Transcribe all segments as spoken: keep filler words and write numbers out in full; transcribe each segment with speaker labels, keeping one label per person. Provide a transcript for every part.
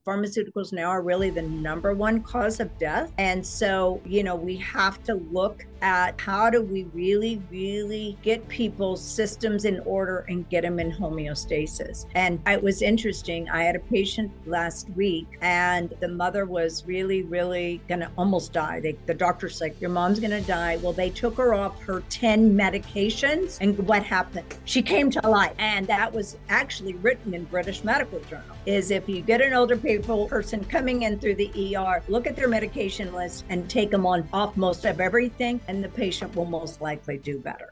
Speaker 1: pharmaceuticals now are really the number one cause of death. And so, you know, we have to look at how do we really, really get people's systems in order and get them in homeostasis. And it was interesting. I had a patient last week and the mother was really, really going to almost die. They, the doctor's like, your mom's going to die. Well, they took her off her ten medications. And what happened? She came to life. And that was actually written in British Medical Journal, is if you get an older people person coming in through the E R, look at their medication list and take them on off most of everything, and the patient will most likely do better.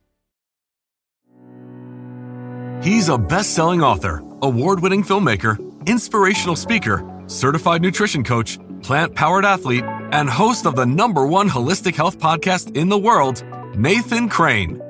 Speaker 2: He's a best-selling author, award-winning filmmaker, inspirational speaker, certified nutrition coach, plant-powered athlete, and host of the number one holistic health podcast in the world, Nathan Crane.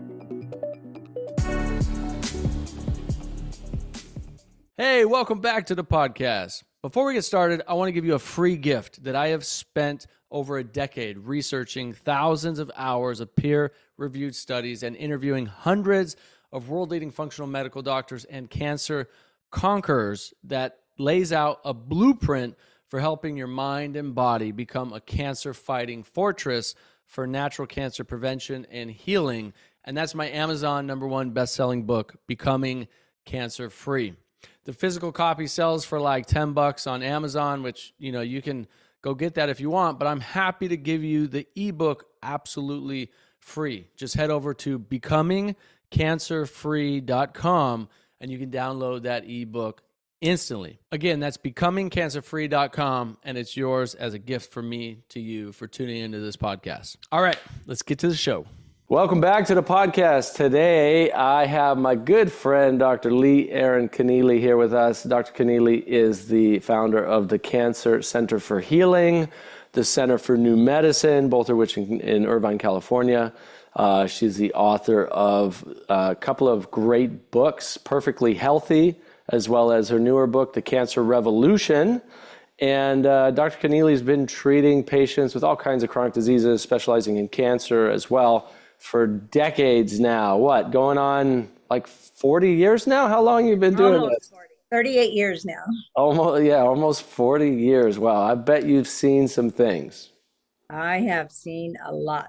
Speaker 3: Hey, welcome back to the podcast. Before we get started, I want to give you a free gift that I have spent over a decade researching thousands of hours of peer-reviewed studies and interviewing hundreds of world-leading functional medical doctors and cancer conquerors that lays out a blueprint for helping your mind and body become a cancer-fighting fortress for natural cancer prevention and healing. And that's my Amazon number one best-selling book, Becoming Cancer-Free. The physical copy sells for like ten bucks on Amazon, which, you know, you can go get that if you want, but I'm happy to give you the ebook absolutely free. Just head over to becoming cancer free dot com and you can download that ebook instantly. Again, that's becoming cancer free dot com, and it's yours as a gift from me to you for tuning into this podcast. All right, let's get to the show. Welcome back to the podcast. Today, I have my good friend, Doctor Lee Aaron Keneally, here with us. Doctor Keneally is the founder of the Cancer Center for Healing, the Center for New Medicine, both of which in, in Irvine, California. Uh, she's the author of a couple of great books, Perfectly Healthy, as well as her newer book, The Cancer Revolution. And uh, Doctor Keneally's been treating patients with all kinds of chronic diseases, specializing in cancer as well, for decades now. What, going on like forty years now? How long have you been doing
Speaker 1: almost
Speaker 3: this?
Speaker 1: forty, thirty-eight years now.
Speaker 3: Almost, yeah, almost forty years. Wow, I bet you've seen some things.
Speaker 1: I have seen a lot.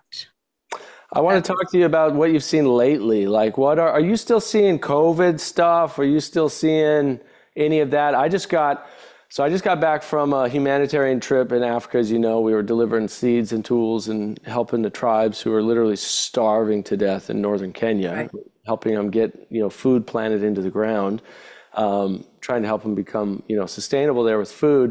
Speaker 3: I want to talk to you about what you've seen lately. Like, what are, are you still seeing COVID stuff? Are you still seeing any of that? I just got, so I just got back from a humanitarian trip in Africa. As you know, we were delivering seeds and tools and helping the tribes who are literally starving to death in northern Kenya, right. Helping them get, you know, food planted into the ground, um, trying to help them become, you know, sustainable there with food.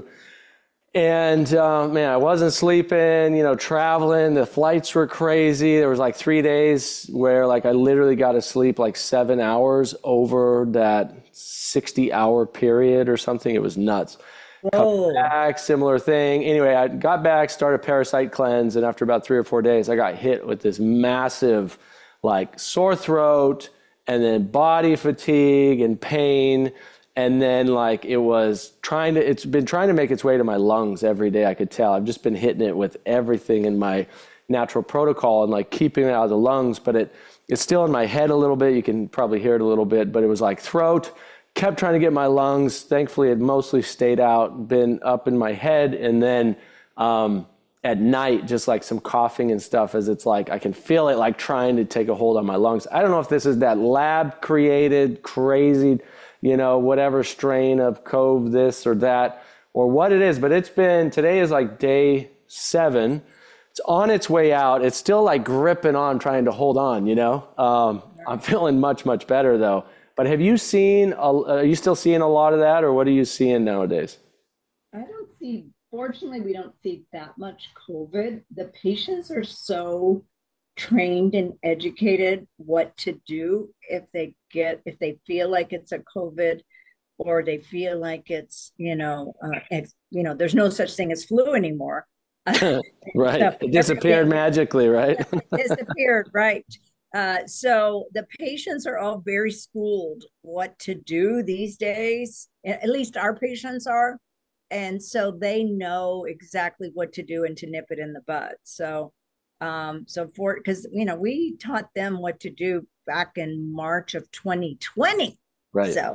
Speaker 3: And uh, man, I wasn't sleeping, you know, traveling. The flights were crazy. There was like three days where like I literally got to sleep like seven hours over that sixty hour period or something. It was nuts. Whoa. Come back, similar thing. Anyway, I got back, started parasite cleanse. And after about three or four days, I got hit with this massive like sore throat and then body fatigue and pain. And then like it was trying to, it's been trying to make its way to my lungs every day. I could tell. I've just been hitting it with everything in my natural protocol and like keeping it out of the lungs, but it it's still in my head a little bit. You can probably hear it a little bit, but it was like throat, kept trying to get my lungs. Thankfully, it mostly stayed out, been up in my head. And then um, at night, just like some coughing and stuff as it's like, I can feel it like trying to take a hold on my lungs. I don't know if this is that lab created crazy, you know, whatever strain of cove this or that, or what it is, but it's been, today is like day seven. It's on its way out. It's still like gripping on, trying to hold on, you know? Um, I'm feeling much, much better though. But have you seen, a, are you still seeing a lot of that, or what are you seeing nowadays?
Speaker 1: I don't see, fortunately, we don't see that much COVID. The patients are so trained and educated what to do if they get, if they feel like it's a COVID or they feel like it's, you know, uh, it's, you know, there's no such thing as flu anymore.
Speaker 3: Right.
Speaker 1: So
Speaker 3: it disappeared magically, right?
Speaker 1: It disappeared, right. Uh, so the patients are all very schooled what to do these days. At least our patients are. And so they know exactly what to do and to nip it in the bud. So Um, so for, because, you know, we taught them what to do back in March of twenty twenty.
Speaker 3: Right.
Speaker 1: So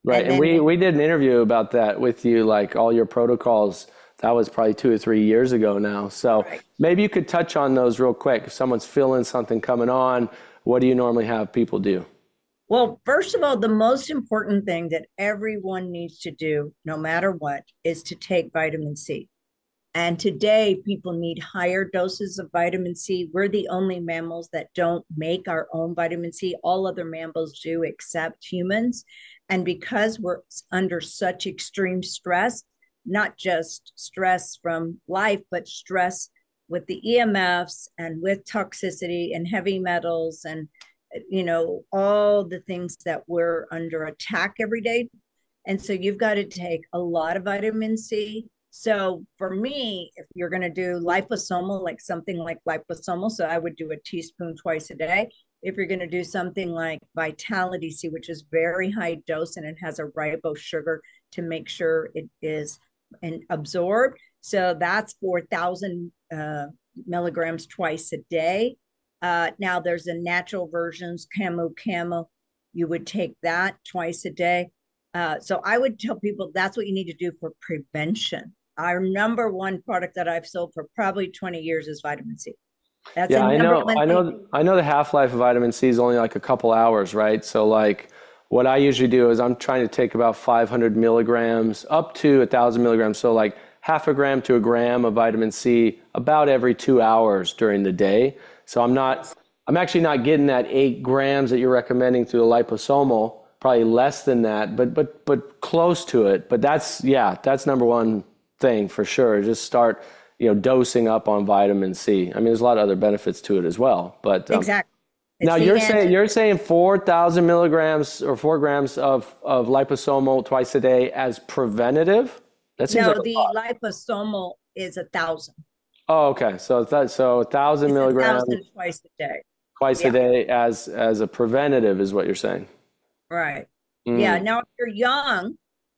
Speaker 3: Right. And, and we, we did an interview about that with you, like all your protocols. That was probably two or three years ago now. So right. maybe you could touch on those real quick. If someone's feeling something coming on, what do you normally have people do?
Speaker 1: Well, first of all, the most important thing that everyone needs to do, no matter what, is to take vitamin C. And today, people need higher doses of vitamin C. We're the only mammals that don't make our own vitamin C. All other mammals do except humans. And because we're under such extreme stress, not just stress from life, but stress with the E M Fs and with toxicity and heavy metals and, you know, all the things that we're under attack every day. And so you've got to take a lot of vitamin C. So for me, if you're going to do liposomal, like something like liposomal, so I would do a teaspoon twice a day. If you're going to do something like Vitality C, which is very high dose and it has a ribose sugar to make sure it is and absorbed. So that's four thousand uh, milligrams twice a day. Uh, now there's a natural versions, Camu Camu. You would take that twice a day. Uh, so I would tell people that's what you need to do for prevention. Our number one product that I've sold for probably twenty years is vitamin C. That's
Speaker 3: yeah, I know. I know.
Speaker 1: Thing.
Speaker 3: I know the half-life of vitamin C is only like a couple hours, right? So like what I usually do is I'm trying to take about five hundred milligrams up to a thousand milligrams. So like half a gram to a gram of vitamin C about every two hours during the day. So I'm not, I'm actually not getting that eight grams that you're recommending through the liposomal, probably less than that, but, but, but close to it. But that's, yeah, that's number one thing for sure. Just start, you know, dosing up on vitamin C. I mean, there's a lot of other benefits to it as well, but um,
Speaker 1: exactly. It's
Speaker 3: now you're saying, you're saying four thousand milligrams or four grams of, of liposomal twice a day as preventative? That seems
Speaker 1: no,
Speaker 3: like
Speaker 1: the liposomal is a thousand.
Speaker 3: Oh, okay. So that so a thousand
Speaker 1: it's
Speaker 3: milligrams
Speaker 1: a thousand twice a day.
Speaker 3: Twice yeah. a day as as a preventative is what you're saying.
Speaker 1: Right. Mm. Yeah. Now, if you're young,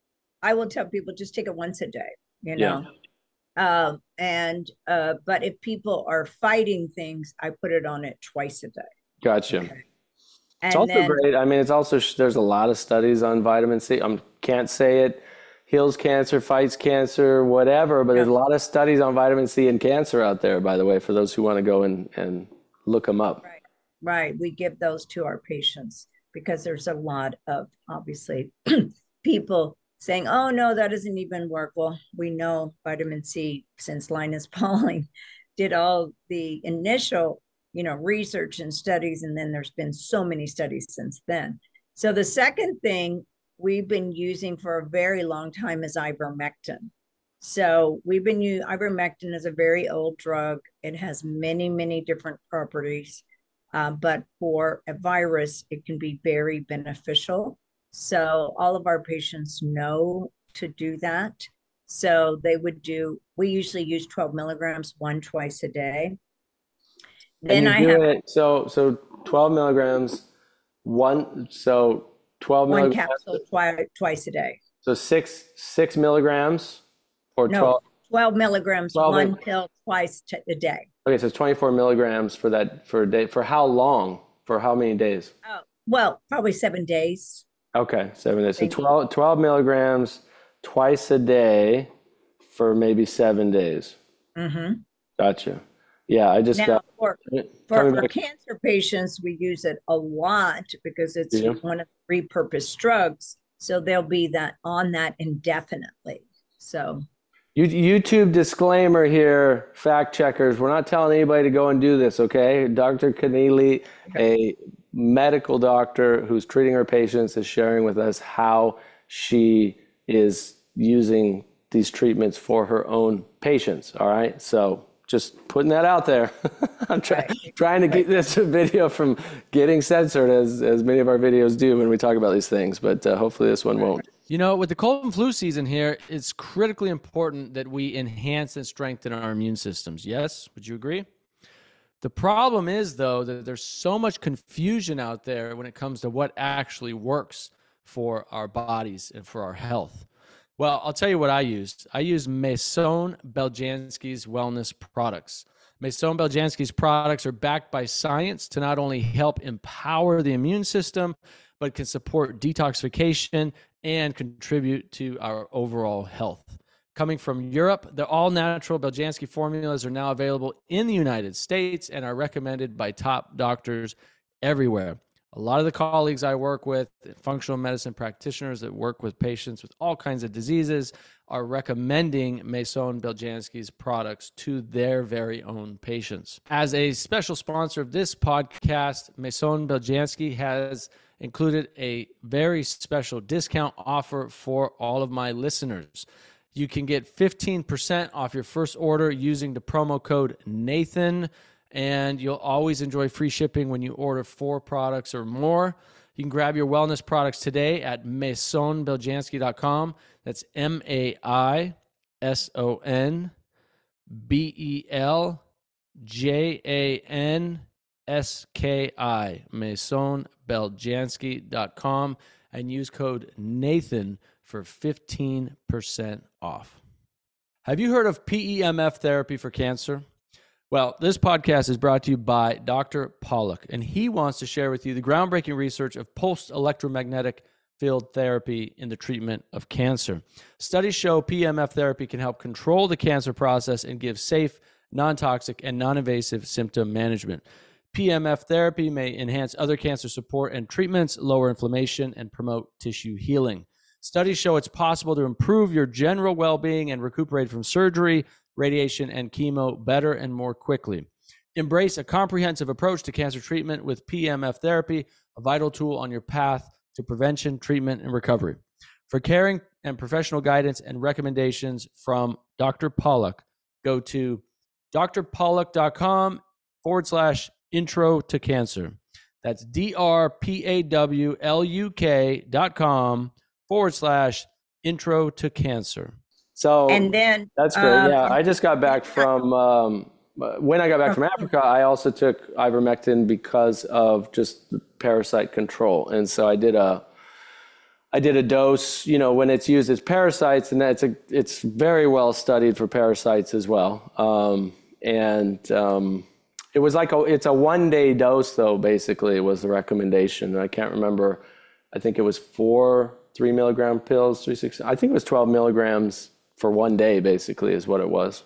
Speaker 1: I will tell people just take it once a day. You know. Yeah. Um. And uh. But if people are fighting things, I put it on it twice a day.
Speaker 3: Gotcha.
Speaker 1: Okay.
Speaker 3: It's also then, great. I mean, it's also there's a lot of studies on vitamin C. I can't say it. Heals cancer, fights cancer, whatever. But yeah. there's a lot of studies on vitamin C and cancer out there, by the way, for those who want to go and, and look them up.
Speaker 1: Right. Right. We give those to our patients because there's a lot of, obviously, people saying, oh, no, that doesn't even work. Well, we know vitamin C, since Linus Pauling did all the initial, you know, research and studies, and then there's been so many studies since then. So the second thing we've been using for a very long time is ivermectin. So we've been using ivermectin is a very old drug. It has many, many different properties, uh, but for a virus, it can be very beneficial. So all of our patients know to do that. So they would do, we usually use twelve milligrams, one twice a day.
Speaker 3: Then I have it, so so twelve milligrams, one so twelve
Speaker 1: one
Speaker 3: milligrams,
Speaker 1: capsule twice twice a day.
Speaker 3: So six six milligrams or
Speaker 1: no,
Speaker 3: twelve
Speaker 1: twelve milligrams, twelve one mil- pill twice t- a day.
Speaker 3: Okay, so it's twenty-four milligrams for that for a day. For how long? For how many days?
Speaker 1: Oh, well, probably seven days.
Speaker 3: Okay, seven days. So twelve, twelve milligrams twice a day for maybe seven days.
Speaker 1: Mm-hmm.
Speaker 3: Gotcha. Yeah, I just
Speaker 1: now,
Speaker 3: got.
Speaker 1: For, for our cancer patients, we use it a lot because it's yeah. one of the repurposed drugs. So they'll be that on that indefinitely. So.
Speaker 3: YouTube disclaimer here, fact checkers. We're not telling anybody to go and do this, okay? Doctor Keneally, okay. a medical doctor who's treating her patients, is sharing with us how she is using these treatments for her own patients, all right? So just putting that out there. I'm try, right. trying to keep this video from getting censored, as, as many of our videos do when we talk about these things, but uh, hopefully this one won't.
Speaker 4: You know, with the cold and flu season here, it's critically important that we enhance and strengthen our immune systems. Yes? Would you agree? The problem is, though, that there's so much confusion out there when it comes to what actually works for our bodies and for our health. Well, I'll tell you what I use. I use Maison Beljanski's wellness products. Maison Beljanski's products are backed by science to not only help empower the immune system, but can support detoxification and contribute to our overall health. Coming from Europe, the all-natural Beljanski formulas are now available in the United States and are recommended by top doctors everywhere. A lot of the colleagues I work with, functional medicine practitioners that work with patients with all kinds of diseases, are recommending Maison Beljanski's products to their very own patients. As a special sponsor of this podcast, Maison Beljanski has included a very special discount offer for all of my listeners. You can get fifteen percent off your first order using the promo code Nathan, and you'll always enjoy free shipping when you order four products or more. You can grab your wellness products today at maison beljanski dot com. That's M A I S O N B E L J A N S K I, maison beljanski dot com, and use code Nathan for fifteen percent off. Have you heard of P E M F therapy for cancer? Well, this podcast is brought to you by Doctor Pollack, and he wants to share with you the groundbreaking research of pulsed electromagnetic field therapy in the treatment of cancer. Studies show P E M F therapy can help control the cancer process and give safe, non-toxic, and non-invasive symptom management. P E M F therapy may enhance other cancer support and treatments, lower inflammation, and promote tissue healing. Studies show it's possible to improve your general well-being and recuperate from surgery, radiation, and chemo better and more quickly. Embrace a comprehensive approach to cancer treatment with P E M F therapy, a vital tool on your path to prevention, treatment, and recovery. For caring and professional guidance and recommendations from Doctor Pollack, go to drpollack.com forward slash intro to cancer. That's D-R-P-A-W-L-U-K dot com forward slash intro to cancer.
Speaker 3: So
Speaker 1: And then
Speaker 3: that's great.
Speaker 1: um,
Speaker 3: Yeah, I just got back from um, when I got back from Africa. I also took ivermectin because of just parasite control, and so I did a I did a dose. You know, when it's used as parasites, and that's a it's very well studied for parasites as well. Um, and um, it was like a it's a one day dose though. Basically, was the recommendation. I can't remember. I think it was four three milligram pills, three six. I think it was twelve milligrams. For one day, basically, is what it was.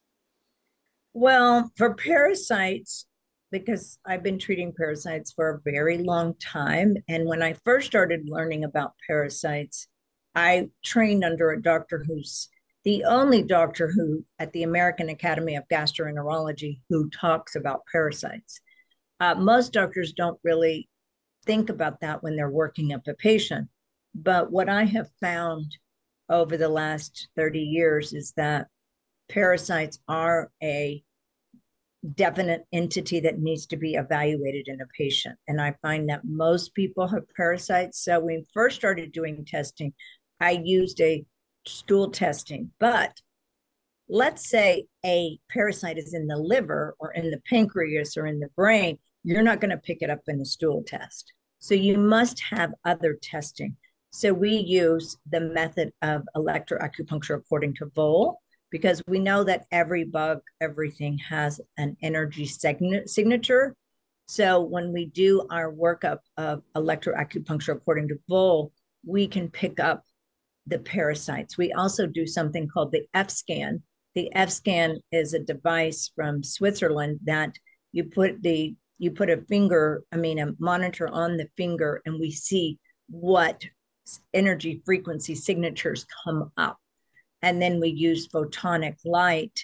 Speaker 1: Well, for parasites, because I've been treating parasites for a very long time. And when I first started learning about parasites, I trained under a doctor who's the only doctor who at the American Academy of Gastroenterology who talks about parasites. Uh, most doctors don't really think about that when they're working up a patient. But what I have found over the last thirty years is that parasites are a definite entity that needs to be evaluated in a patient. And I find that most people have parasites. So when we first started doing testing, I used a stool testing. But let's say a parasite is in the liver or in the pancreas or in the brain, you're not going to pick it up in a stool test. So you must have other testing. So we use the method of electroacupuncture according to Voll, because we know that every bug, everything has an energy signature. So when we do our workup of electroacupuncture according to Voll, we can pick up the parasites. We also do something called the F-scan. The F-scan is a device from Switzerland that you put the you put a finger, I mean a monitor on the finger, and we see what energy frequency signatures come up. And then we use photonic light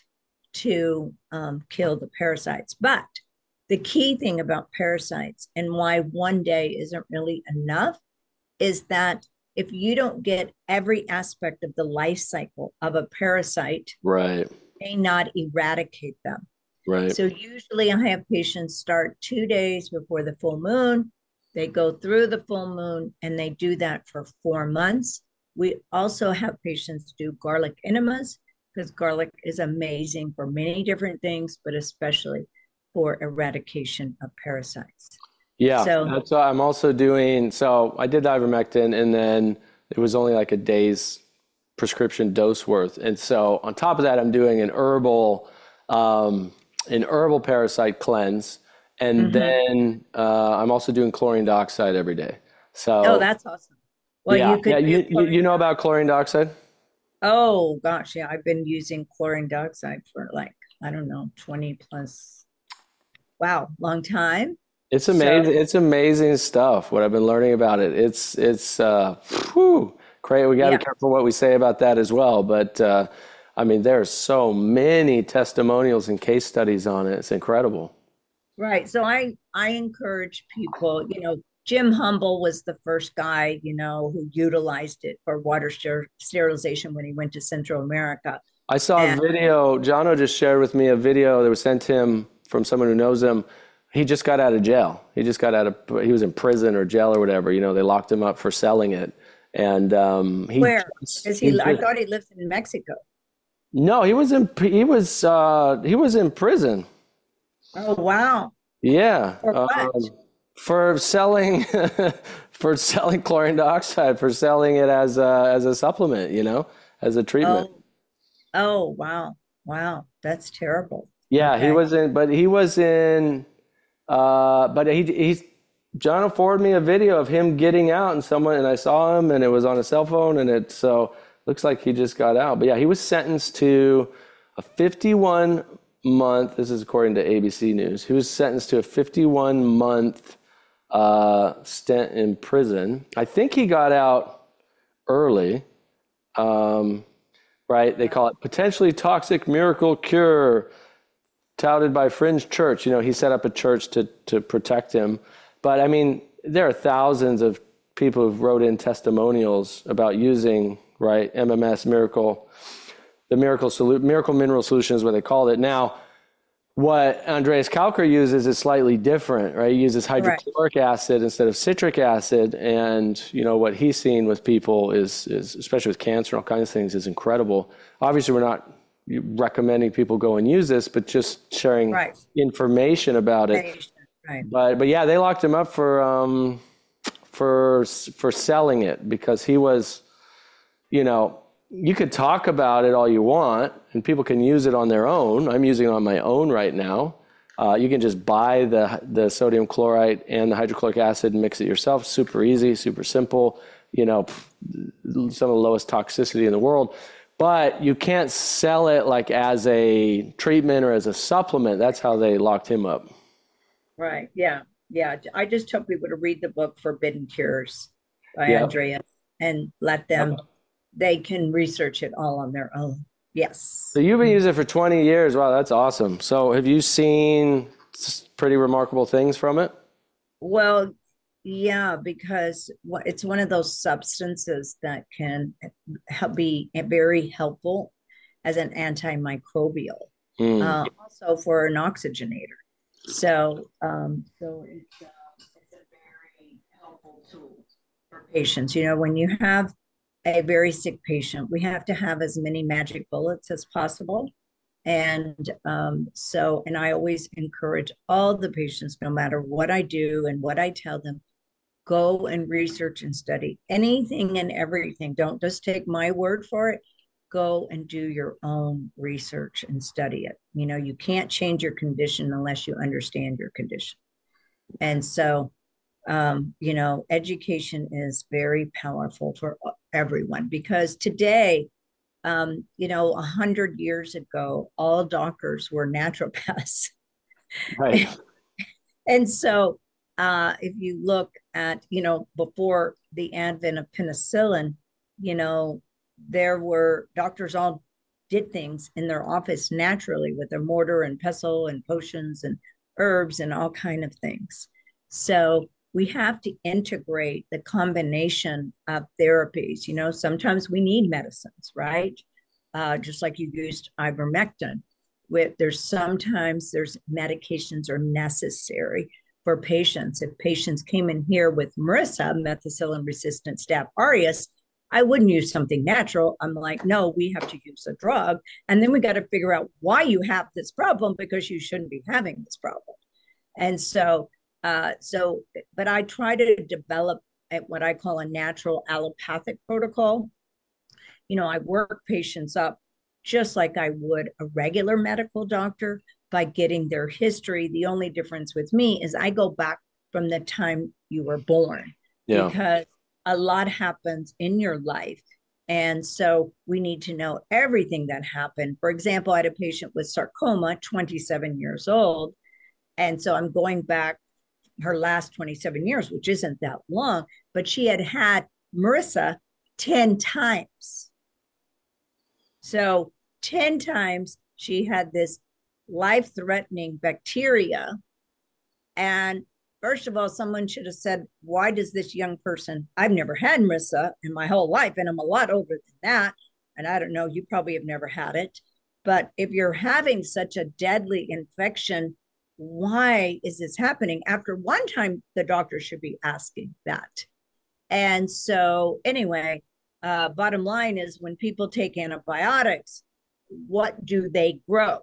Speaker 1: to um, kill the parasites. But the key thing about parasites and why one day isn't really enough is that if you don't get every aspect of the life cycle of a parasite,
Speaker 3: right,
Speaker 1: you may not eradicate them.
Speaker 3: Right.
Speaker 1: So usually I have patients start two days before the full moon. They go through the full moon and they do that for four months. We also have patients do garlic enemas because garlic is amazing for many different things, but especially for eradication of parasites.
Speaker 3: Yeah,
Speaker 1: so,
Speaker 3: that's what I'm also doing. So I did ivermectin, and then it was only like a day's prescription dose worth. And so on top of that, I'm doing an herbal, um, an herbal parasite cleanse. And mm-hmm. then uh, I'm also doing chlorine dioxide every day. So
Speaker 1: oh, that's awesome. Well,
Speaker 3: Yeah,
Speaker 1: you could
Speaker 3: yeah.
Speaker 1: do
Speaker 3: You you, you
Speaker 1: chlorine.
Speaker 3: know about chlorine dioxide?
Speaker 1: Oh gosh, yeah, I've been using chlorine dioxide for like, I don't know, twenty plus, wow, long time.
Speaker 3: It's
Speaker 1: So,
Speaker 3: amazing. It's amazing stuff. What I've been learning about it. It's it's uh, whew, great. We got to
Speaker 1: yeah,
Speaker 3: be careful what we say about that as well. But uh, I mean, there's so many testimonials and case studies on it. It's incredible.
Speaker 1: right. So I I encourage people, you know, Jim Humble was the first guy, you know, who utilized it for water ster sterilization when he went to Central America.
Speaker 3: I saw a
Speaker 1: And
Speaker 3: video. Jono just shared with me a video that was sent to him from someone who knows him. He just got out of jail. He just got out of. He was in prison or jail or whatever. You know, they locked him up for selling it, and um, he
Speaker 1: where
Speaker 3: just,
Speaker 1: is
Speaker 3: he
Speaker 1: he? I
Speaker 3: just
Speaker 1: thought he lives in Mexico.
Speaker 3: no, he was in he was uh, he was in prison.
Speaker 1: Oh, wow.
Speaker 3: Yeah,
Speaker 1: For what?
Speaker 3: um, for selling for selling chlorine dioxide, for selling it as a, as a supplement, you know, as a treatment.
Speaker 1: Oh, oh, wow. Wow. That's terrible.
Speaker 3: Yeah, he
Speaker 1: Okay.
Speaker 3: was in, but he was in, uh, but he he's John forwarded me a video of him getting out and someone, and I saw him, and it was on a cell phone, and it so looks like he just got out. But yeah, he was sentenced to a fifty-one month. This is according to A B C News. He was sentenced to a fifty-one month uh, stint in prison. I think he got out early. Um, right? They call it potentially toxic miracle cure, touted by Fringe Church. You know, he set up a church to to protect him. But I mean, there are thousands of people who've wrote in testimonials about using, right, M M S miracle, the miracle solu- miracle mineral solution is what they called it. Now, what Andreas Kalker uses is slightly different, right? He uses
Speaker 1: Correct.
Speaker 3: hydrochloric acid instead of citric acid, and you know what he's seen with people is, is especially with cancer and all kinds of things, is incredible. Obviously, we're not recommending people go and use this, but just sharing
Speaker 1: Right.
Speaker 3: information about it.
Speaker 1: Patient. Right.
Speaker 3: But but yeah, they locked him up for um for for selling it because he was, you know, you could talk about it all you want, and people can use it on their own. I'm using it on my own right now. Uh, you can just buy the the sodium chloride and the hydrochloric acid and mix it yourself. Super easy, super simple. You know, some of the lowest toxicity in the world. But you can't sell it like as a treatment or as a supplement. That's how they locked him up.
Speaker 1: Right. Yeah. Yeah. I just tell people to read the book Forbidden Cures by
Speaker 3: Yep.
Speaker 1: Andrea and let them, they can research it all on their own. Yes.
Speaker 3: So you've been using it for twenty years. Wow, that's awesome. So have you seen s- pretty remarkable things from it?
Speaker 1: Well, yeah, because wha- it's one of those substances that can help be very helpful as an antimicrobial,
Speaker 3: Mm.
Speaker 1: uh, also for an oxygenator. So, um, so it's, uh, it's a very helpful tool for patients. You know, when you have a very sick patient, we have to have as many magic bullets as possible. And um, so, and I always encourage all the patients, no matter what I do and what I tell them, go and research and study anything and everything. Don't just take my word for it. Go and do your own research and study it. You know, you can't change your condition unless you understand your condition. And so, um, you know, education is very powerful for everyone because today, um, you know, a hundred years ago, all doctors were naturopaths.
Speaker 3: Right.
Speaker 1: And so, uh, if you look at, you know, before the advent of penicillin, you know, there were doctors all did things in their office naturally with a mortar and pestle and potions and herbs and all kind of things. So we have to integrate the combination of therapies. You know, sometimes we need medicines, right? Uh, just like you used ivermectin. With there's sometimes there's medications are necessary for patients. If patients came in here with MRISA, methicillin resistant Staph aureus, I wouldn't use something natural. I'm like, no, we have to use a drug. And then we got to figure out why you have this problem because you shouldn't be having this problem. And so, uh, so, but I try to develop at what I call a natural allopathic protocol. You know, I work patients up just like I would a regular medical doctor by getting their history. The only difference with me is I go back from the time you were born
Speaker 3: Yeah.
Speaker 1: because a lot happens in your life. And so we need to know everything that happened. For example, I had a patient with sarcoma, twenty-seven years old. And so I'm going back her last twenty-seven years, which isn't that long, but she had had M R I S A ten times. So ten times she had this life-threatening bacteria. And first of all, someone should have said, why does this young person, I've never had M R I S A in my whole life, and I'm a lot older than that. And I don't know, you probably have never had it. But if you're having such a deadly infection, why is this happening? After one time, the doctor should be asking that. And so anyway, uh, bottom line is when people take antibiotics, what do they grow?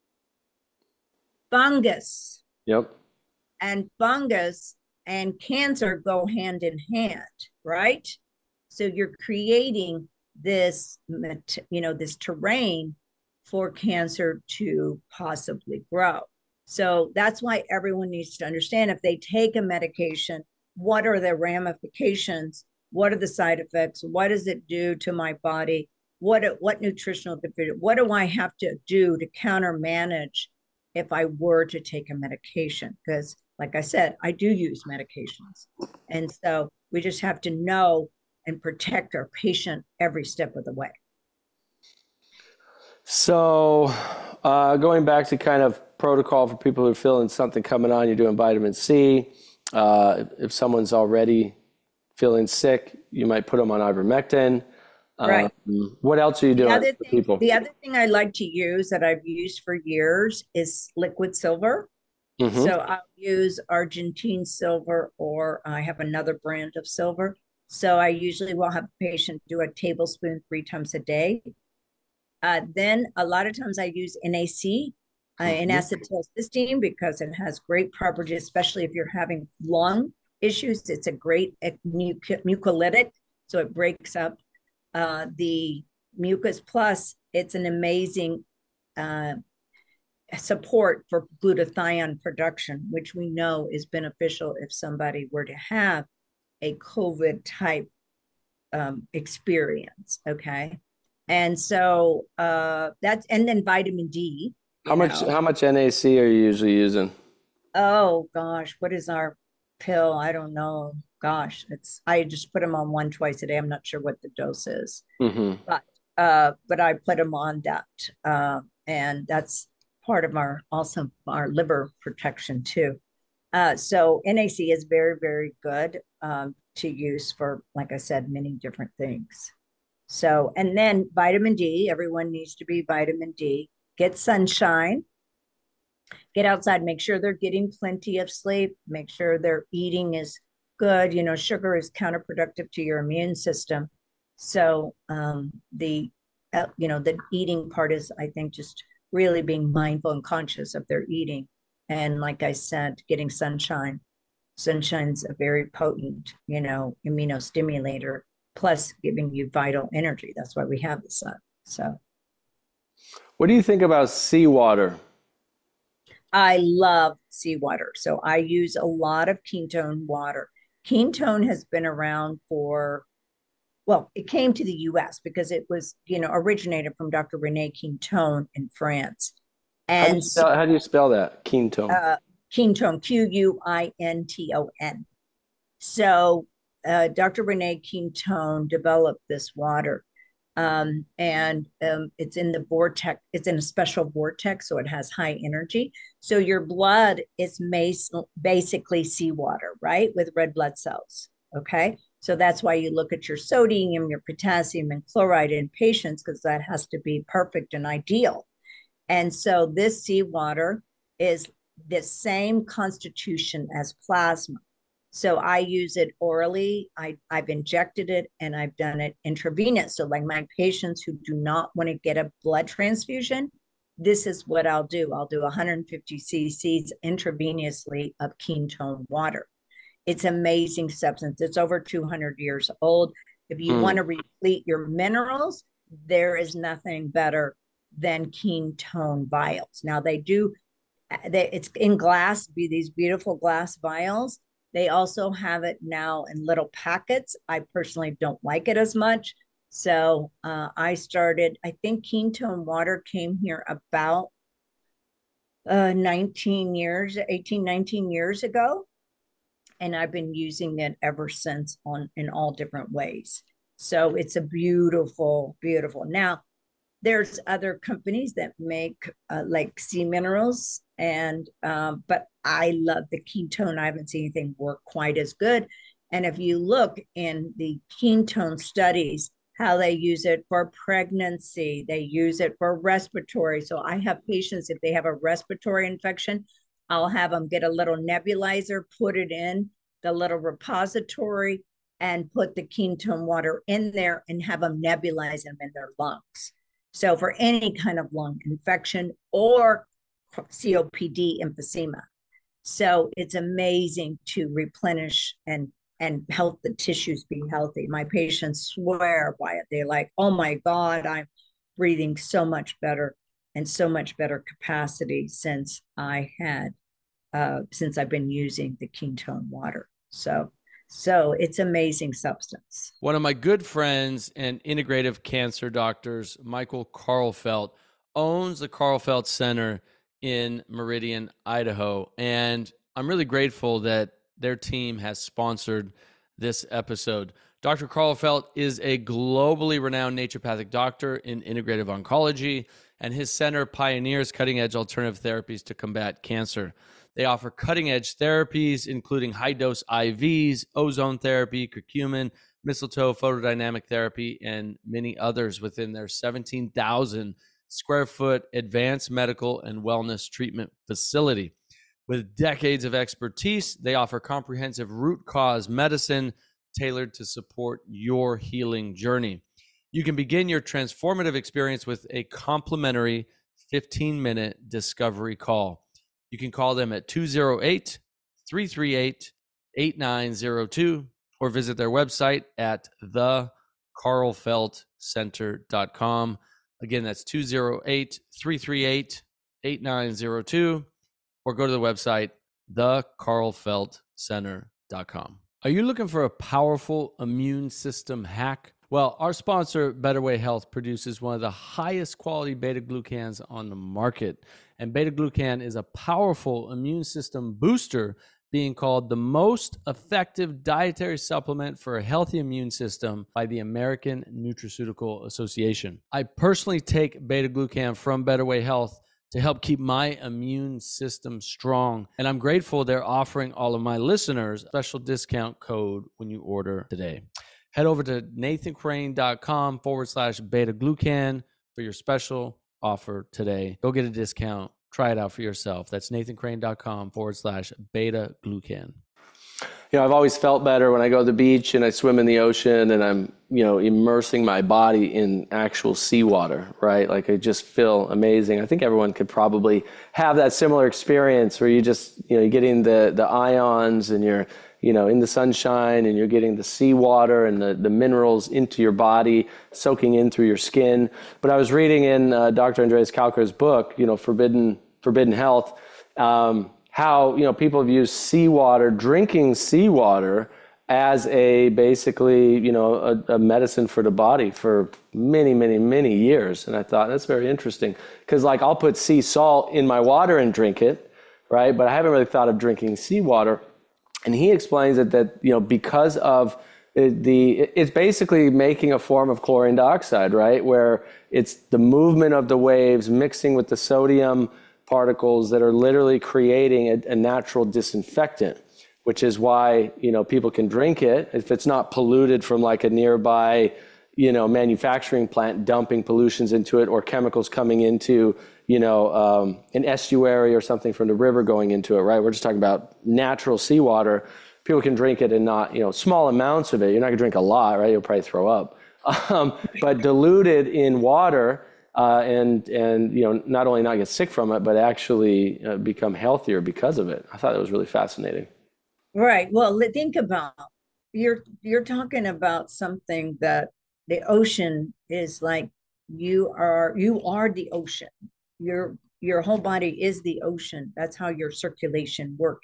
Speaker 1: Fungus.
Speaker 3: Yep.
Speaker 1: And fungus and cancer go hand in hand, right? So you're creating this, you know, this terrain for cancer to possibly grow. So that's why everyone needs to understand if they take a medication, what are the ramifications? What are the side effects? What does it do to my body? What, what nutritional deficiency? What do I have to do to counter manage if I were to take a medication? Because like I said, I do use medications. And so we just have to know and protect our patient every step of the way.
Speaker 3: So uh, going back to kind of protocol for people who are feeling something coming on, you're doing vitamin C. Uh, if someone's already feeling sick, you might put them on ivermectin.
Speaker 1: Right.
Speaker 3: Um, what else are you doing
Speaker 1: the other
Speaker 3: for
Speaker 1: thing,
Speaker 3: people?
Speaker 1: The other thing I like to use that I've used for years is liquid silver. Mm-hmm. So I'll use Argentine silver, or I have another brand of silver. So I usually will have a patient do a tablespoon three times a day. Uh, then a lot of times I use N A C, uh, mm-hmm. N-acetylcysteine, because it has great properties, especially if you're having lung issues. It's a great muc- mucolytic, so it breaks up uh, the mucus. Plus, it's an amazing uh, support for glutathione production, which we know is beneficial if somebody were to have a COVID type um, experience. Okay. And so uh, that's, and then vitamin D.
Speaker 3: How much, know. how much N A C are you usually using?
Speaker 1: Oh gosh, what is our pill? I don't know. Gosh, it's, I just put them on one twice a day. I'm not sure what the dose is, mm-hmm. but, uh, but I put them on that. Uh, and that's part of our, also our liver protection too. Uh, so N A C is very, very good um, to use for, like I said, many different things. So, and then vitamin D, everyone needs to be vitamin D. Get sunshine, get outside, make sure they're getting plenty of sleep, make sure their eating is good. You know, sugar is counterproductive to your immune system. So um, the, uh, you know, the eating part is, I think, just really being mindful and conscious of their eating. And like I said, getting sunshine. Sunshine's a very potent, you know, immunostimulator, plus giving you vital energy. That's why we have the sun. So
Speaker 3: what do you think about seawater?
Speaker 1: I love seawater. So I use a lot of Quinton water. Quinton has been around for, well, it came to the U S because it was, you know, originated from Doctor Rene Quinton in France. And
Speaker 3: how do you spell, how do you spell that? Quinton.
Speaker 1: Uh, Quinton, Q U I N T O N. So uh, Doctor Rene Quinton developed this water. Um, and um, it's in the vortex, it's in a special vortex, so it has high energy. So your blood is basically seawater, right? With red blood cells, okay? So that's why you look at your sodium, your potassium, and chloride in patients, because that has to be perfect and ideal. And so this seawater is the same constitution as plasma. So I use it orally, I, I've injected it, and I've done it intravenous. So like my patients who do not want to get a blood transfusion, this is what I'll do. I'll do one hundred fifty cc's intravenously of Quinton water. It's amazing substance. It's over two hundred years old. If you mm. want to replete your minerals, there is nothing better than Quinton vials. Now they do, they, it's in glass, be these beautiful glass vials. They also have it now in little packets. I personally don't like it as much. So uh, I started, I think Ketone Water came here about uh, nineteen years, eighteen, nineteen years ago. And I've been using it ever since on in all different ways. So it's a beautiful, beautiful. Now, there's other companies that make uh, like sea minerals, and um, but I love the ketone. I haven't seen anything work quite as good. And if you look in the ketone studies, how they use it for pregnancy, they use it for respiratory. So I have patients, if they have a respiratory infection, I'll have them get a little nebulizer, put it in the little repository, and put the ketone water in there and have them nebulize them in their lungs. So for any kind of lung infection or C O P D, emphysema. So it's amazing to replenish and and help the tissues be healthy. My patients swear by it. They're like, oh my God, I'm breathing so much better and so much better capacity since I had, uh, since I've been using the ketone water. So So it's amazing substance.
Speaker 4: One of my good friends and integrative cancer doctors, Michael Karlfeldt, owns the Karlfeldt Center in Meridian, Idaho. And I'm really grateful that their team has sponsored this episode. Doctor Karlfeldt is a globally renowned naturopathic doctor in integrative oncology, and his center pioneers cutting-edge alternative therapies to combat cancer. They offer cutting-edge therapies, including high-dose I Vs, ozone therapy, curcumin, mistletoe, photodynamic therapy, and many others within their seventeen thousand square foot advanced medical and wellness treatment facility. With decades of expertise, they offer comprehensive root cause medicine tailored to support your healing journey. You can begin your transformative experience with a complimentary fifteen minute discovery call. You can call them at two oh eight, three three eight, eight nine oh two or visit their website at the karlfeldt center dot com. Again, that's two oh eight, three three eight, eight nine oh two or go to the website the karlfeldt center dot com. Are you looking for a powerful immune system hack? Well, our sponsor, Better Way Health, produces one of the highest quality beta-glucans on the market. And beta-glucan is a powerful immune system booster, being called the most effective dietary supplement for a healthy immune system by the American Nutraceutical Association. I personally take beta-glucan from Better Way Health to help keep my immune system strong. And I'm grateful they're offering all of my listeners a special discount code when you order today. Head over to nathancrane.com forward slash beta glucan for your special offer today. Go get a discount. Try it out for yourself. That's nathancrane.com forward slash beta glucan.
Speaker 3: You know, I've always felt better when I go to the beach and I swim in the ocean and I'm, you know, immersing my body in actual seawater, right? Like I just feel amazing. I think everyone could probably have that similar experience where you just, you know, you're getting the, the ions and you're, you know, in the sunshine and you're getting the seawater and the, the minerals into your body, soaking in through your skin. But I was reading in uh, Doctor Andreas Kalkar's book, you know, Forbidden, Forbidden Health, um, how, you know, people have used seawater, drinking seawater as a basically, you know, a, a medicine for the body for many, many, many years. And I thought that's very interesting because like I'll put sea salt in my water and drink it, right? But I haven't really thought of drinking seawater. And he explains that, that, you know, because of the, it's basically making a form of chlorine dioxide, right? Where it's the movement of the waves mixing with the sodium particles that are literally creating a, a natural disinfectant, which is why, you know, people can drink it if it's not polluted from like a nearby, you know, manufacturing plant dumping pollutions into it or chemicals coming into, you know, um, an estuary or something from the river going into it, right? We're just talking about natural seawater. People can drink it and not, you know, small amounts of it. You're not gonna drink a lot, right? You'll probably throw up. Um, but diluted in water, Uh, and, and, you know, not only not get sick from it, but actually uh, become healthier because of it. I thought that was really fascinating.
Speaker 1: Right. Well, think about, you're, you're talking about something that the ocean is like, you are, you are the ocean. Your, your whole body is the ocean. That's how your circulation works.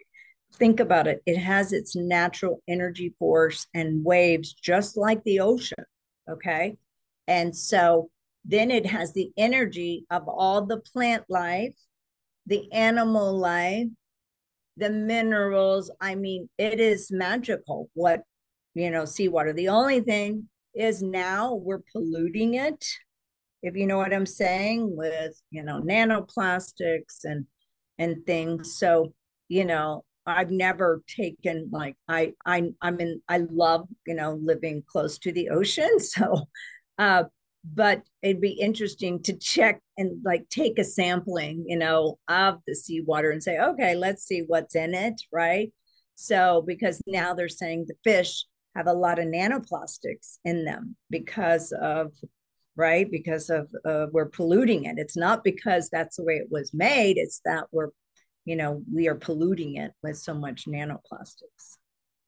Speaker 1: think about it. It has its natural energy force and waves, just like the ocean. Okay. And so then it has the energy of all the plant life, the animal life, the minerals. I mean, it is magical what, you know, seawater. The only thing is now we're polluting it, if you know what I'm saying, with, you know, nanoplastics and and things. So, you know, I've never taken like I I I'm in I love, you know, living close to the ocean. So uh but it'd be interesting to check and like take a sampling, you know, of the seawater and say, okay, let's see what's in it, right? So because now they're saying the fish have a lot of nanoplastics in them because of, right, because of uh, we're polluting it. It's not because that's the way it was made, it's that we're, you know, we are polluting it with so much nanoplastics.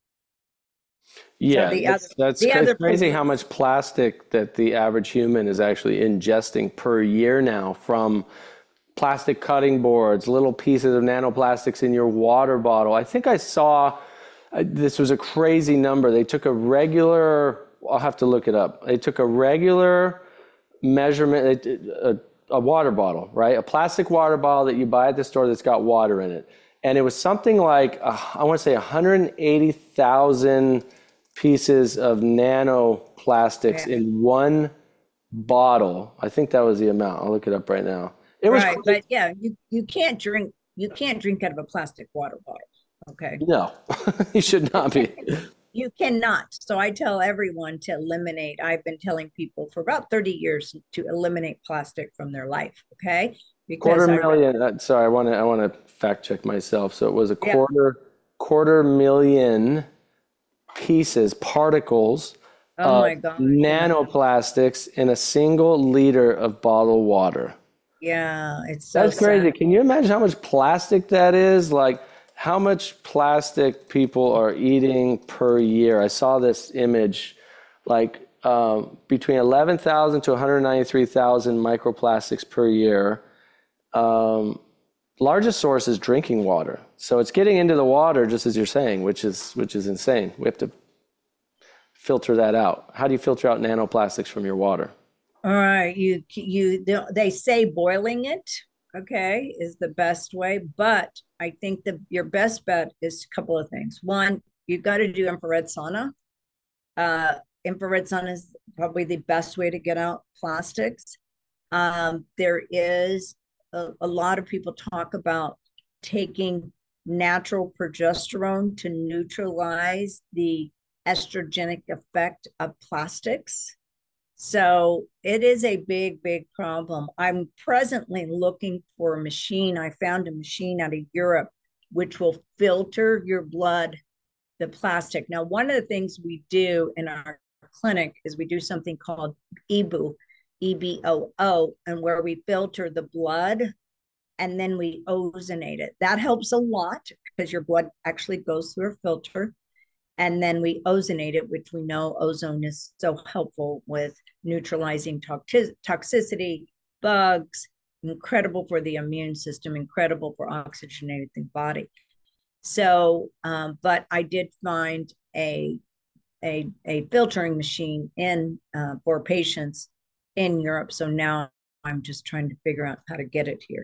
Speaker 1: So
Speaker 3: Yeah,
Speaker 1: the other
Speaker 3: that's that's
Speaker 1: the
Speaker 3: it's
Speaker 1: other
Speaker 3: crazy
Speaker 1: pollutant,
Speaker 3: how much plastic that the average human is actually ingesting per year now, from plastic cutting boards, little pieces of nanoplastics in your water bottle. I think I saw uh, this was a crazy number. They took a regular, I'll have to look it up. They took a regular measurement, a, a water bottle, right? A plastic water bottle that you buy at the store that's got water in it. And it was something like, uh, I want to say one hundred eighty thousand pieces of nanoplastics
Speaker 1: yeah,
Speaker 3: in one bottle. I think that was the amount. I'll look it up right now. It was
Speaker 1: right.
Speaker 3: crazy.
Speaker 1: But yeah, you you can't drink you can't drink out of a plastic water bottle. Okay.
Speaker 3: No, you should not be.
Speaker 1: You cannot. So I tell everyone to eliminate. I've been telling people for about thirty years to eliminate plastic from their life. Okay. Because
Speaker 3: Quarter
Speaker 1: I read,
Speaker 3: million. Uh, sorry, I want to I want to fact check myself. So it was a
Speaker 1: yeah,
Speaker 3: quarter quarter million pieces, particles
Speaker 1: oh
Speaker 3: of
Speaker 1: my gosh, yeah.
Speaker 3: nanoplastics in a single liter of bottled water.
Speaker 1: Yeah, it's so
Speaker 3: That's
Speaker 1: sad.
Speaker 3: crazy. Can you imagine how much plastic that is? Like how much plastic people are eating per year? I saw this image, like um, between eleven thousand to one hundred ninety-three thousand microplastics per year. Um, largest source is drinking water. So it's getting into the water, just as you're saying, which is which is insane. We have to filter that out. How do you filter out nanoplastics from your water?
Speaker 1: All right, you you they say boiling it, okay, is the best way, but I think the your best bet is a couple of things. One, you've got to do infrared sauna. Uh, infrared sauna is probably the best way to get out plastics. Um, there is a, a lot of people talk about taking natural progesterone to neutralize the estrogenic effect of plastics. So it is a big, big problem. I'm presently looking for a machine. I found a machine out of Europe which will filter your blood, the plastic. Now, one of the things we do in our clinic is we do something called E B O, E B O O, and where we filter the blood and then we ozonate it. That helps a lot because your blood actually goes through a filter. And then we ozonate it, which we know ozone is so helpful with neutralizing toxic- toxicity, bugs, incredible for the immune system, incredible for oxygenating the body. So, um, but I did find a a, a filtering machine in uh, for patients in Europe. So now I'm just trying to figure out how to get it here.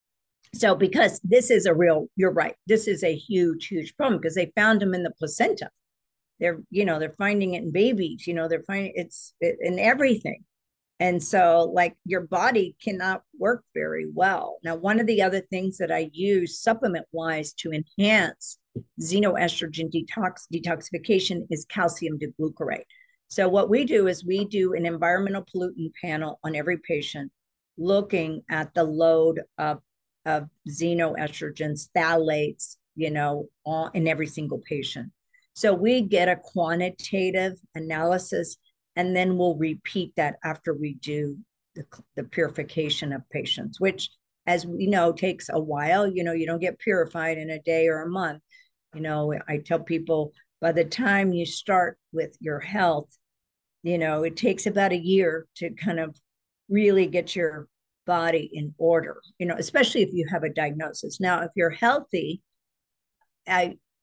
Speaker 1: So because this is a real, you're right, this is a huge, huge problem because they found them in the placenta. They're, you know, they're finding it in babies, you know, they're finding it's in everything. And so like your body cannot work very well. Now, one of the other things that I use supplement wise to enhance xenoestrogen detox detoxification is calcium deglucarate. So what we do is we do an environmental pollutant panel on every patient, looking at the load of, of xenoestrogens, phthalates, you know, all, in every single patient. So we get a quantitative analysis, and then we'll repeat that after we do the, the purification of patients, which, as we know, takes a while. You know, you don't get purified in a day or a month. You know, I tell people by the time you start with your health, you know, it takes about a year to kind of really get your body in order, you know, especially if you have a diagnosis. Now, if you're healthy, I,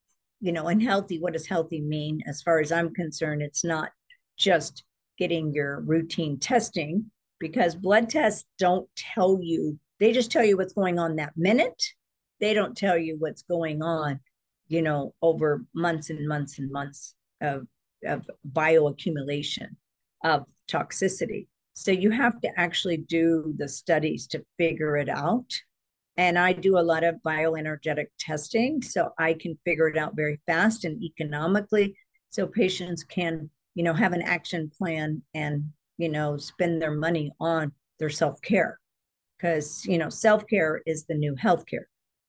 Speaker 1: you know, and healthy, what does healthy mean? As far as I'm concerned, it's not just getting your routine testing, because blood tests don't tell you, they just tell you what's going on that minute. They don't tell you what's going on, you know, over months and months and months of, of bioaccumulation of toxicity. So you have to actually do the studies to figure it out. And I do a lot of bioenergetic testing, so I can figure it out very fast and economically, so patients can, you know, have an action plan and, you know, spend their money on their self-care, because, you know, self-care is the new healthcare.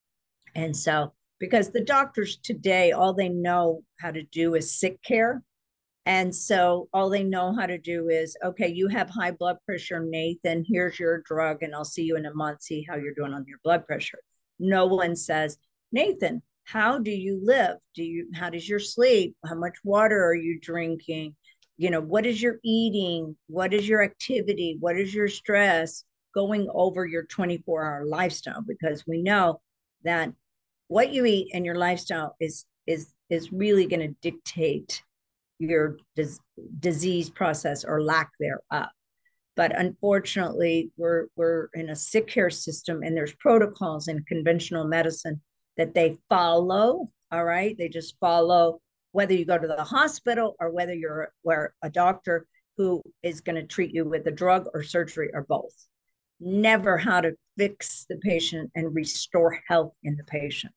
Speaker 1: And so, because the doctors today, all they know how to do is sick care. And so all they know how to do is, okay, you have high blood pressure, Nathan, here's your drug, and I'll see you in a month, see how you're doing on your blood pressure. No one says, Nathan, how do you live? Do you, how does your sleep? How much water are you drinking? You know, what is your eating? What is your activity? What is your stress? Going over your twenty-four hour lifestyle, because we know that what you eat and your lifestyle is, is, is really going to dictate your dis- disease process or lack thereof. But unfortunately, we're we're in a sick care system, and there's protocols in conventional medicine that they follow. All right, they just follow, whether you go to the hospital or whether you're where a doctor who is going to treat you with a drug or surgery or both. Never how to fix the patient and restore health in the patient.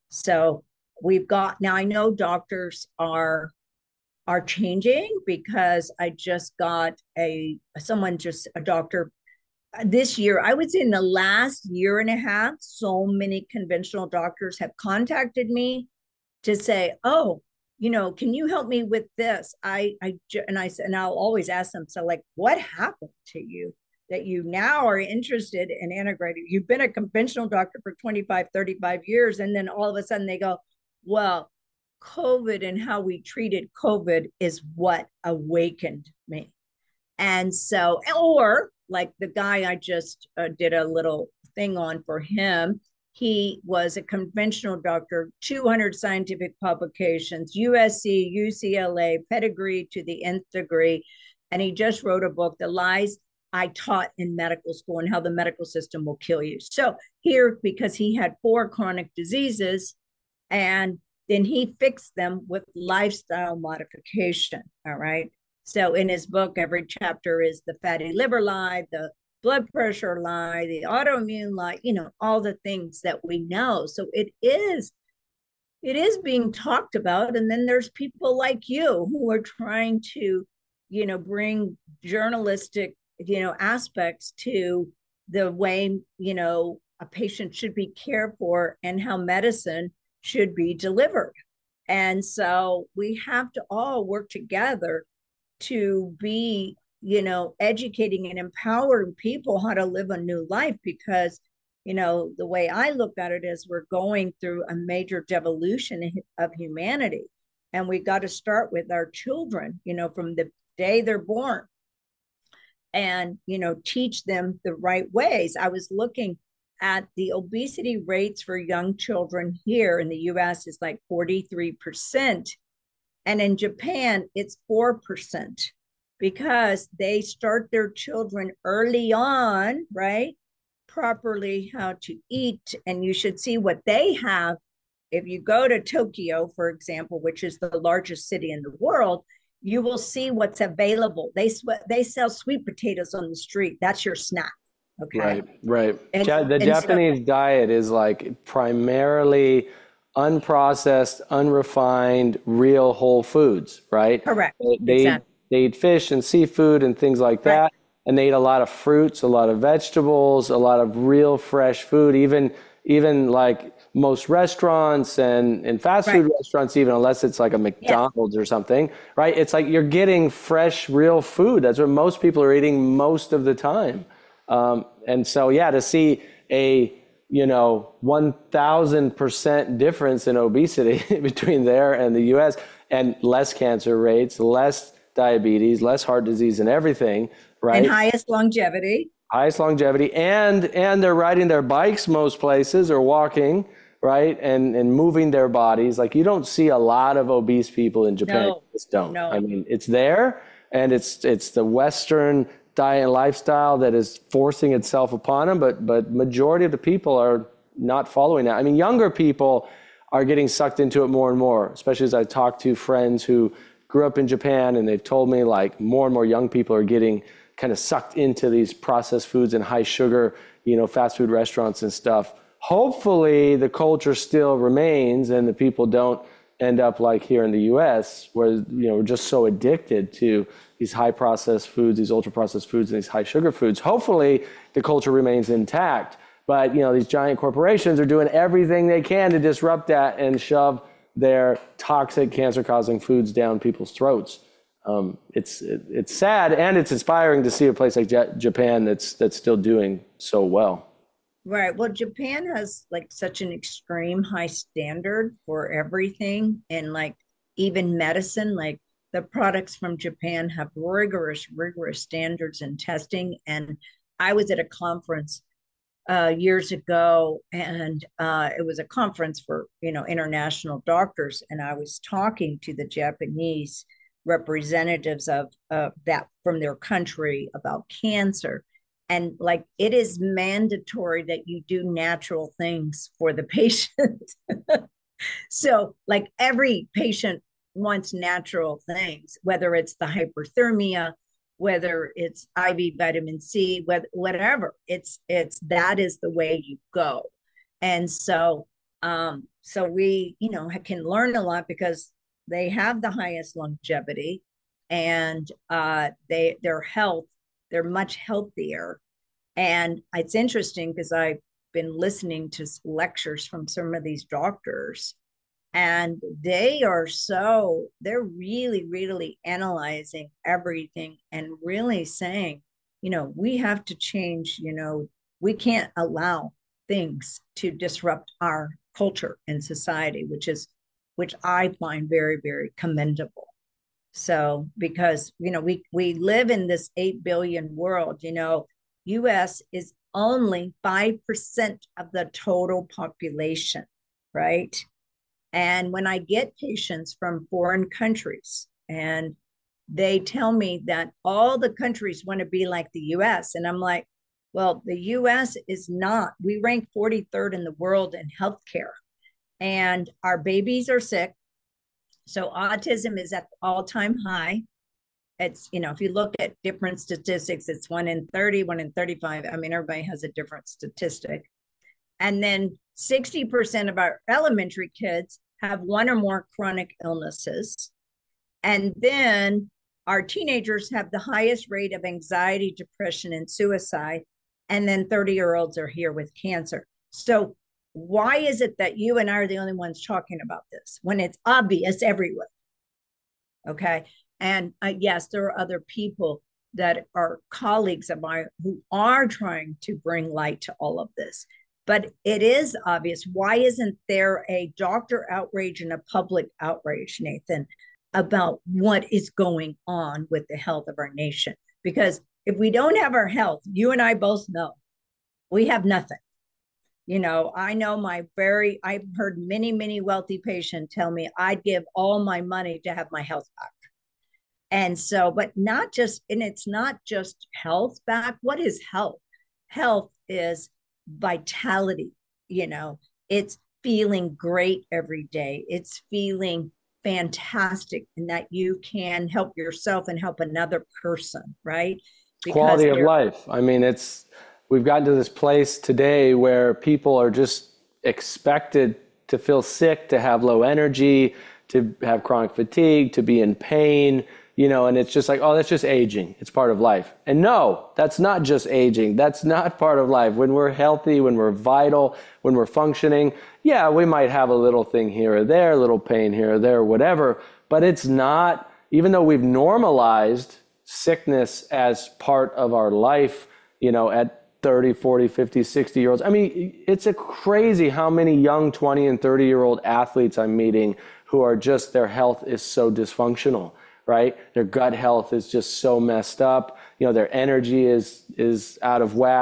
Speaker 1: So we've got, now I know doctors are are changing, because I just got a, someone just, a doctor this year, I would say in the last year and a half, so many conventional doctors have contacted me to say, oh, you know, can you help me with this? I, I, and I said, and I'll always ask them, so like, what happened to you that you now are interested in integrating? You've been a conventional doctor for twenty-five, thirty-five years. And then all of a sudden they go, well, COVID and how we treated COVID is what awakened me. And so, or like the guy I just uh, did a little thing on for him, he was a conventional doctor, two hundred scientific publications, U S C, U C L A, pedigree to the nth degree. And he just wrote a book, The Lies I Taught in Medical School and How the Medical System Will Kill You. So here, because he had four chronic diseases, and then he fixed them with lifestyle modification. All right. So in his book, every chapter is the fatty liver lie, the blood pressure lie, the autoimmune lie, you know, all the things that we know. So it is, it is being talked about. And then there's people like you who are trying to, you know, bring journalistic, you know, aspects to the way, you know, a patient should be cared for and how medicine should be delivered. And so we have to all work together to be, you know, educating and empowering people how to live a new life, because, you know, the way I look at it is we're going through a major devolution of humanity, and we got to start with our children, you know, from the day they're born, and, you know, teach them the right ways. I was looking at the obesity rates for young children here in the U S is like forty-three percent. And in Japan, it's four percent, because they start their children early on, right? Properly how to eat. And you should see what they have. If you go to Tokyo, for example, which is the largest city in the world, you will see what's available. They, they sell sweet potatoes on the street. That's your snack. Okay.
Speaker 3: Right, right.
Speaker 1: And,
Speaker 3: ja- the
Speaker 1: and
Speaker 3: Japanese
Speaker 1: so,
Speaker 3: diet is like primarily unprocessed, unrefined, real whole foods, right?
Speaker 1: correct.
Speaker 3: They, they,
Speaker 1: exactly.
Speaker 3: eat, they eat fish and seafood and things like that.
Speaker 1: Right.
Speaker 3: And they eat a lot of fruits, a lot of vegetables, a lot of real fresh food, even even like most restaurants and, and fast food
Speaker 1: Right.
Speaker 3: restaurants, even unless it's like a McDonald's or something, right? It's like you're getting fresh, real food. That's what most people are eating most of the time. Um, and so, yeah, to see a, you know, one thousand percent difference in obesity between there and the U S, and less cancer rates, less diabetes, less heart disease and everything, right?
Speaker 1: And highest longevity.
Speaker 3: Highest longevity. And, and they're riding their bikes most places or walking, right? And and moving their bodies. Like you don't see a lot of obese people in Japan.
Speaker 1: No,
Speaker 3: You just don't.
Speaker 1: no.
Speaker 3: I mean, it's there, and it's it's the Western diet and lifestyle that is forcing itself upon them. But but majority of the people are not following that. I mean, younger people are getting sucked into it more and more, especially as I talk to friends who grew up in Japan, and they've told me like more and more young people are getting kind of sucked into these processed foods and high sugar, you know, fast food restaurants and stuff. Hopefully the culture still remains and the people don't end up like here in the U S where, you know, we're just so addicted to these high processed foods, these ultra processed foods and these high sugar foods. Hopefully the culture remains intact, but you know, these giant corporations are doing everything they can to disrupt that and shove their toxic cancer causing foods down people's throats. Um, it's it, it's sad, and it's inspiring to see a place like J- Japan that's that's still doing so well.
Speaker 1: Right. Well, Japan has like such an extreme high standard for everything, and like even medicine, like the products from Japan have rigorous, rigorous standards and testing. And I was at a conference uh, years ago, and uh, it was a conference for, you know, international doctors, and I was talking to the Japanese representatives of uh, that from their country about cancer. And like, it is mandatory that you do natural things for the patient. So like every patient wants natural things, whether it's the hyperthermia, whether it's I V vitamin C, whatever. It's it's that is the way you go. And so um, so we, you know, can learn a lot because they have the highest longevity, and uh, they their health, they're much healthier. And it's interesting because I've been listening to lectures from some of these doctors, and they are so, they're really, really analyzing everything and really saying, you know, we have to change, you know, we can't allow things to disrupt our culture and society, which is, which I find very, very commendable. So, because, you know, we, we live in this eight billion world, you know, U S is only five percent of the total population, right? And when I get patients from foreign countries and they tell me that all the countries want to be like the U S, and I'm like, well, the U S is not. We rank forty-third in the world in healthcare, and our babies are sick. So autism is at the all-time high. It's, you know, if you look at different statistics, it's one in thirty, one in thirty-five. I mean, everybody has a different statistic. And then sixty percent of our elementary kids have one or more chronic illnesses. And then our teenagers have the highest rate of anxiety, depression, and suicide. And then thirty-year-olds are here with cancer. So why is it that you and I are the only ones talking about this when it's obvious everywhere? Okay. And uh, yes, there are other people that are colleagues of mine who are trying to bring light to all of this. But it is obvious. Why isn't there a doctor outrage and a public outrage, Nathan, about what is going on with the health of our nation? Because if we don't have our health, you and I both know, we have nothing. You know, I know my very, I've heard many, many wealthy patients tell me I'd give all my money to have my health back. And so, but not just, and it's not just health back. What is health? Health is vitality. You know, it's feeling great every day. It's feeling fantastic, and that you can help yourself and help another person, right?
Speaker 3: Because quality of life. I mean, it's, we've gotten to this place today where people are just expected to feel sick, to have low energy, to have chronic fatigue, to be in pain, you know, and it's just like, oh, that's just aging. It's part of life. And no, that's not just aging. That's not part of life. When we're healthy, when we're vital, when we're functioning, yeah, we might have a little thing here or there, a little pain here or there, whatever, but it's not, even though we've normalized sickness as part of our life, you know, at thirty, forty, fifty, sixty year olds. I mean, it's a crazy how many young twenty and thirty year old athletes I'm meeting who are just, their health is so dysfunctional, right? Their gut health is just so messed up. You know, their energy is, is out of whack.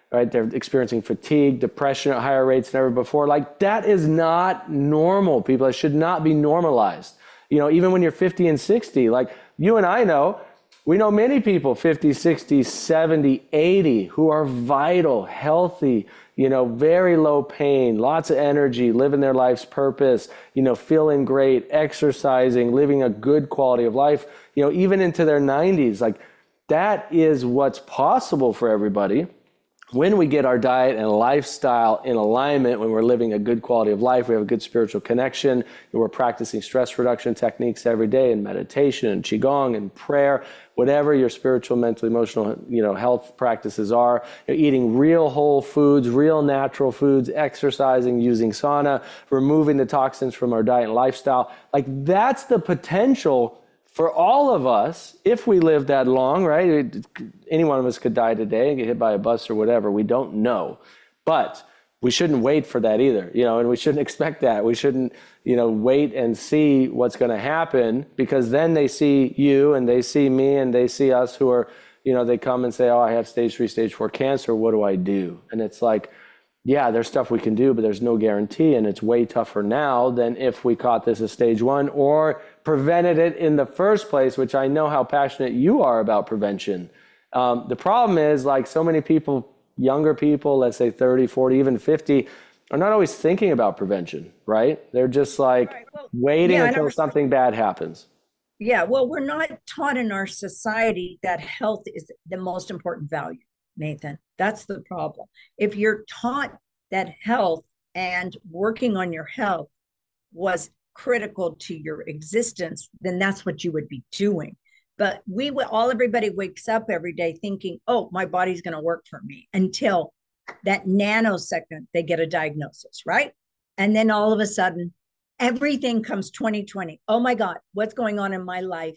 Speaker 3: right? They're experiencing fatigue, depression at higher rates than ever before. Like, that is not normal, people. It should not be normalized. You know, even when you're fifty and sixty, like you and I know, we know many people, fifty, sixty, seventy, eighty, who are vital, healthy, you know, very low pain, lots of energy, living their life's purpose, you know, feeling great, exercising, living a good quality of life, you know, even into their nineties. Like, that is what's possible for everybody when we get our diet and lifestyle in alignment, when we're living a good quality of life, we have a good spiritual connection, and we're practicing stress reduction techniques every day, and meditation and qigong and prayer, whatever your spiritual, mental, emotional, you know, health practices are. You're eating real whole foods, real natural foods, exercising, using sauna, removing the toxins from our diet and lifestyle. Like, that's the potential for all of us, if we live that long, right? Any one of us could die today and get hit by a bus or whatever. We don't know. But we shouldn't wait for that either, you know, and we shouldn't expect that. We shouldn't, you know, wait and see what's going to happen, because then they see you and they see me and they see us who are, you know, they come and say, oh, I have stage three, stage four cancer. What do I do? And it's like, yeah, there's stuff we can do, but there's no guarantee. And it's way tougher now than if we caught this as stage one or prevented it in the first place, which I know how passionate you are about prevention. Um, the problem is, like, so many people, younger people, let's say thirty, forty, even fifty, are not always thinking about prevention, right? They're just like right. well, waiting yeah, until something bad happens.
Speaker 1: Yeah, well, we're not taught in our society that health is the most important value, Nathan. That's the problem. If you're taught that health and working on your health was critical to your existence, then that's what you would be doing. But we would all, everybody wakes up every day thinking, oh, my body's going to work for me, until that nanosecond they get a diagnosis, right? And then all of a sudden, everything comes twenty twenty. Oh my God, what's going on in my life?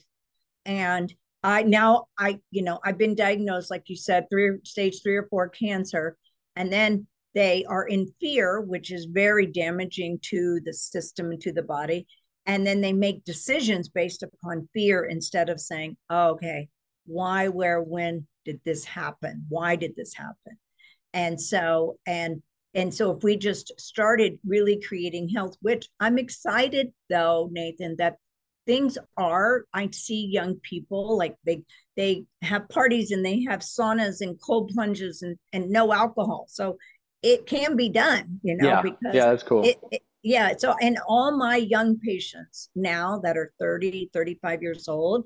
Speaker 1: And I now I, you know, I've been diagnosed, like you said, three stage three or four cancer. And then they are in fear, which is very damaging to the system and to the body. And then they make decisions based upon fear instead of saying, oh, okay, why, where, when did this happen? Why did this happen? And so, and And so if we just started really creating health, which I'm excited though, Nathan, that things are, I see young people, like they they have parties and they have saunas and cold plunges and, and no alcohol. So it can be done, you know,
Speaker 3: yeah.
Speaker 1: because
Speaker 3: yeah, that's cool.
Speaker 1: It, it, yeah. So, and all my young patients now that are thirty, thirty-five years old,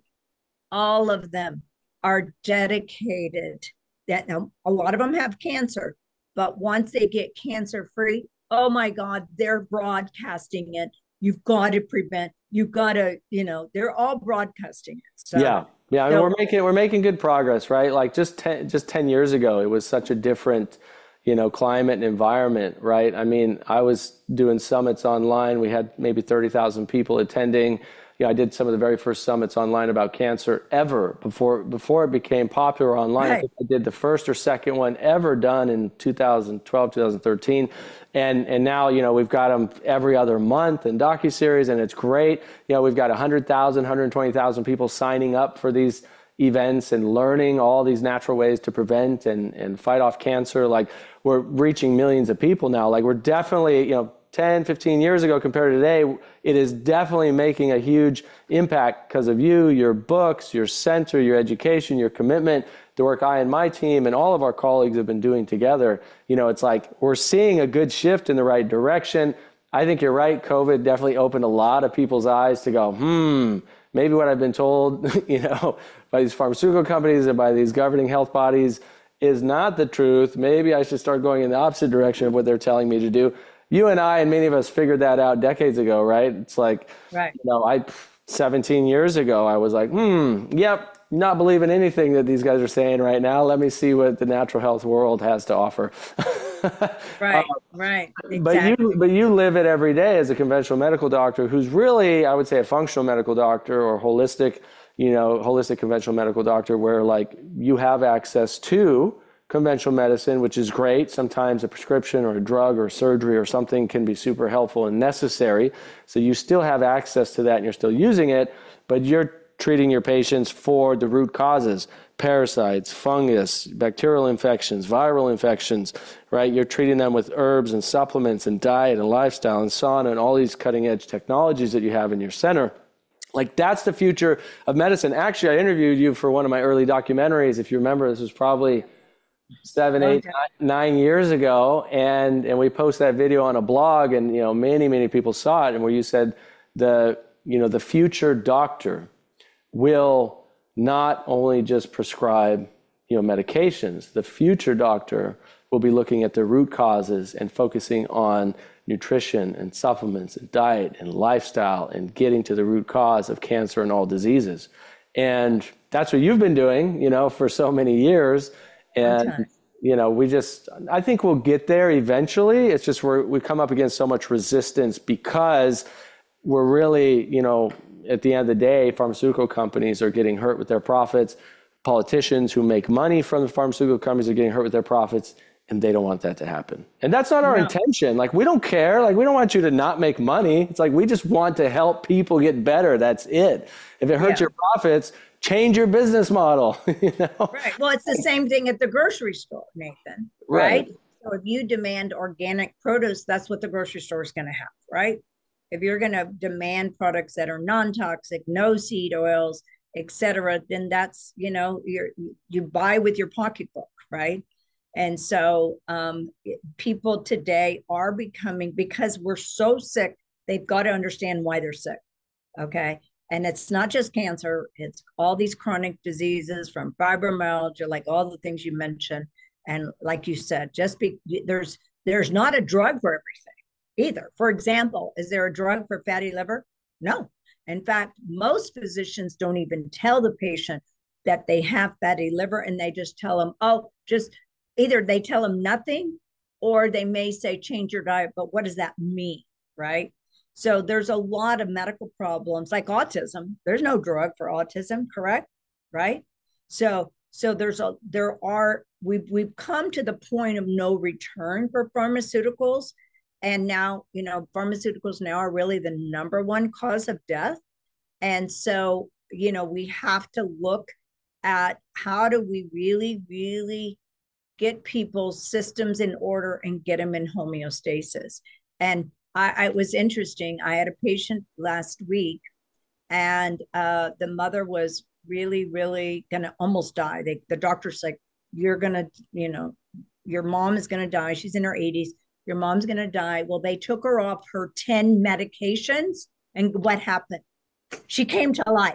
Speaker 1: all of them are dedicated. That now, a lot of them have cancer, but once they get cancer free, oh my God, they're broadcasting it. You've got to prevent, you've got to, you know, they're all broadcasting it. So,
Speaker 3: yeah. Yeah. I mean,
Speaker 1: so,
Speaker 3: we're making, we're making good progress, right? Like just ten, just ten years ago, it was such a different, you know, climate and environment, right? I mean, I was doing summits online. We had maybe thirty thousand people attending. You know, I did some of the very first summits online about cancer ever before before it became popular online. Right. I think I did the first or second one ever done in two thousand twelve, two thousand thirteen. And and now, you know, we've got them every other month in docuseries, and it's great. You know, we've got one hundred thousand, one hundred twenty thousand people signing up for these events and learning all these natural ways to prevent and, and fight off cancer. Like, we're reaching millions of people now. Like, we're definitely, you know, ten, fifteen years ago compared to today, it is definitely making a huge impact because of you, your books, your center, your education, your commitment, the work I and my team and all of our colleagues have been doing together. You know, it's like we're seeing a good shift in the right direction. I think you're right. COVID definitely opened a lot of people's eyes to go, hmm, maybe what I've been told, you know, by these pharmaceutical companies and by these governing health bodies is not the truth. Maybe I should start going in the opposite direction of what they're telling me to do. You and I and many of us figured that out decades ago, right? It's like,
Speaker 1: right.
Speaker 3: you know, I seventeen years ago, I was like, hmm, yep, not believing anything that these guys are saying right now. Let me see what the natural health world has to offer.
Speaker 1: Right, um, right. Exactly.
Speaker 3: But you, but you live it every day as a conventional medical doctor who's really, I would say, a functional medical doctor or holistic, you know, holistic conventional medical doctor, where like you have access to conventional medicine, which is great. Sometimes a prescription or a drug or surgery or something can be super helpful and necessary. So you still have access to that and you're still using it, but you're treating your patients for the root causes, parasites, fungus, bacterial infections, viral infections, right? You're treating them with herbs and supplements and diet and lifestyle and sauna and all these cutting edge technologies that you have in your center. Like, that's the future of medicine. Actually, I interviewed you for one of my early documentaries. If you remember, this was probably seven, eight, nine, nine years ago. And, and we posted that video on a blog, and, you know, many, many people saw it. And where you said the, you know, the future doctor will not only just prescribe, you know, medications. The future doctor will be looking at the root causes and focusing on nutrition and supplements and diet and lifestyle and getting to the root cause of cancer and all diseases. And that's what you've been doing, you know, for so many years. And, you know, we just, I think we'll get there eventually. It's just we're, we come up against so much resistance because we're really, you know, at the end of the day, pharmaceutical companies are getting hurt with their profits. Politicians who make money from the pharmaceutical companies are getting hurt with their profits, and they don't want that to happen. And that's not our no. intention. Like, we don't care. Like, we don't want you to not make money. It's like, we just want to help people get better. That's it. If it hurts yeah. your profits, change your business model. You know?
Speaker 1: Right. Well, it's the same thing at the grocery store, Nathan. Right. right? So if you demand organic produce, that's what the grocery store is going to have, right? If you're going to demand products that are non-toxic, no seed oils, et cetera, then that's, you know, you're, you buy with your pocketbook, right? And so um, people today are becoming, because we're so sick, they've got to understand why they're sick, okay? And it's not just cancer, it's all these chronic diseases from fibromyalgia, like all the things you mentioned. And like you said, just be, there's, there's not a drug for everything either. For example, is there a drug for fatty liver? No. In fact, most physicians don't even tell the patient that they have fatty liver, and they just tell them, oh, just either they tell them nothing, or they may say, change your diet. But what does that mean, right? So there's a lot of medical problems like autism. There's no drug for autism, correct? Right? So, so there's a, there are, we've, we've come to the point of no return for pharmaceuticals. And now, you know, pharmaceuticals now are really the number one cause of death. And so, you know, we have to look at how do we really, really get people's systems in order and get them in homeostasis. And I, I it was interesting. I had a patient last week, and uh, the mother was really, really gonna almost die. They, the doctor's like, you're gonna, you know, your mom is gonna die. She's in her eighties. Your mom's going to die. Well, they took her off her ten medications. And what happened? She came to life.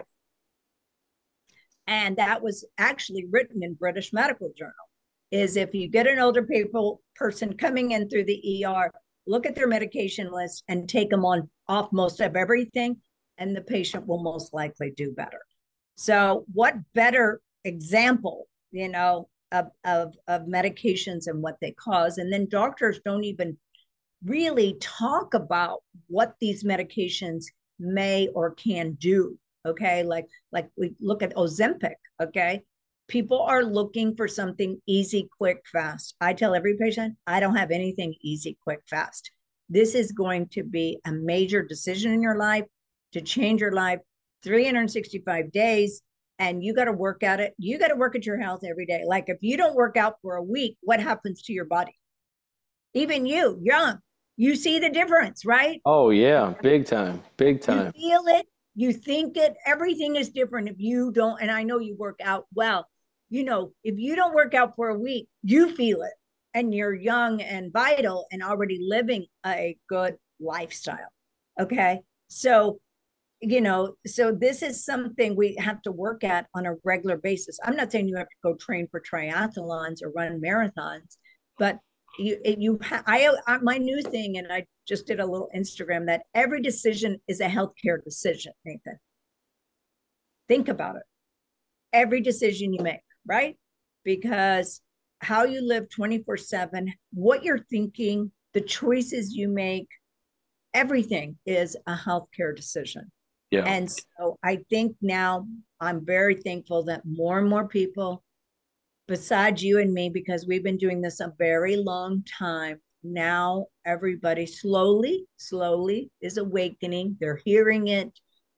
Speaker 1: And that was actually written in British Medical Journal, is if you get an older people person coming in through the E R, look at their medication list and take them on off most of everything, and the patient will most likely do better. So what better example, you know, Of, of, of medications and what they cause. And then doctors don't even really talk about what these medications may or can do, okay? Like, like we look at Ozempic, okay? People are looking for something easy, quick, fast. I tell every patient, I don't have anything easy, quick, fast. This is going to be a major decision in your life to change your life, three hundred sixty-five days. And you got to work at it. You got to work at your health every day. Like, if you don't work out for a week, what happens to your body? Even you, young, you see the difference, right?
Speaker 3: Oh, yeah. Big time. Big time.
Speaker 1: You feel it. You think it. Everything is different if you don't. And I know you work out well. You know, if you don't work out for a week, you feel it. And you're young and vital and already living a good lifestyle. Okay. So, you know, so this is something we have to work at on a regular basis. I'm not saying you have to go train for triathlons or run marathons, but you, you, ha- I, I, my new thing, and I just did a little Instagram, that every decision is a healthcare decision, Nathan. Think about it. Every decision you make, right? Because how you live twenty-four seven, what you're thinking, the choices you make, everything is a healthcare decision. Yeah. And so I think now I'm very thankful that more and more people, besides you and me, because we've been doing this a very long time, now everybody slowly, slowly is awakening. They're hearing it.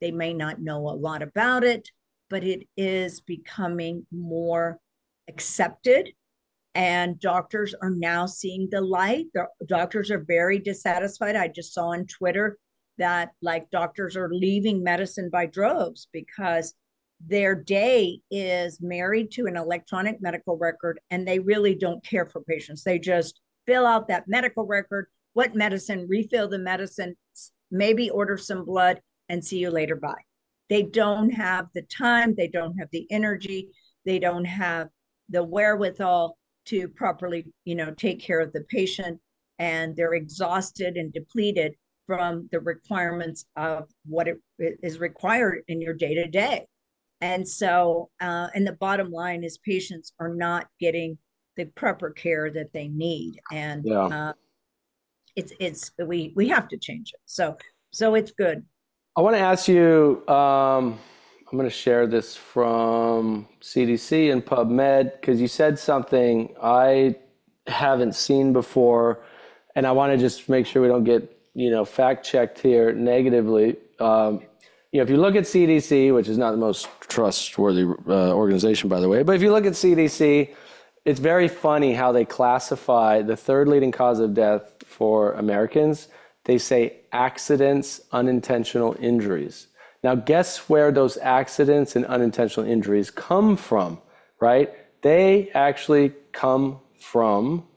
Speaker 1: They may not know a lot about it, but it is becoming more accepted. And doctors are now seeing the light. The doctors are very dissatisfied. I just saw on Twitter that like doctors are leaving medicine by droves because their day is married to an electronic medical record and they really don't care for patients. They just fill out that medical record, what medicine, refill the medicine, maybe order some blood and see you later, bye. They don't have the time, they don't have the energy, they don't have the wherewithal to properly, you know, take care of the patient, and they're exhausted and depleted from the requirements of what it is required in your day to day. And so, uh, and the bottom line is patients are not getting the proper care that they need. And yeah. uh, it's, it's, we, we have to change it. So, so it's good.
Speaker 3: I want to ask you, um, I'm going to share this from C D C and PubMed, because you said something I haven't seen before, and I want to just make sure we don't get, you know, fact checked here negatively. Um, you know, if you look at C D C, which is not the most trustworthy uh, organization, by the way, but if you look at C D C, it's very funny how they classify the third leading cause of death for Americans. They say accidents, unintentional injuries. Now, guess where those accidents and unintentional injuries come from, right? They actually come from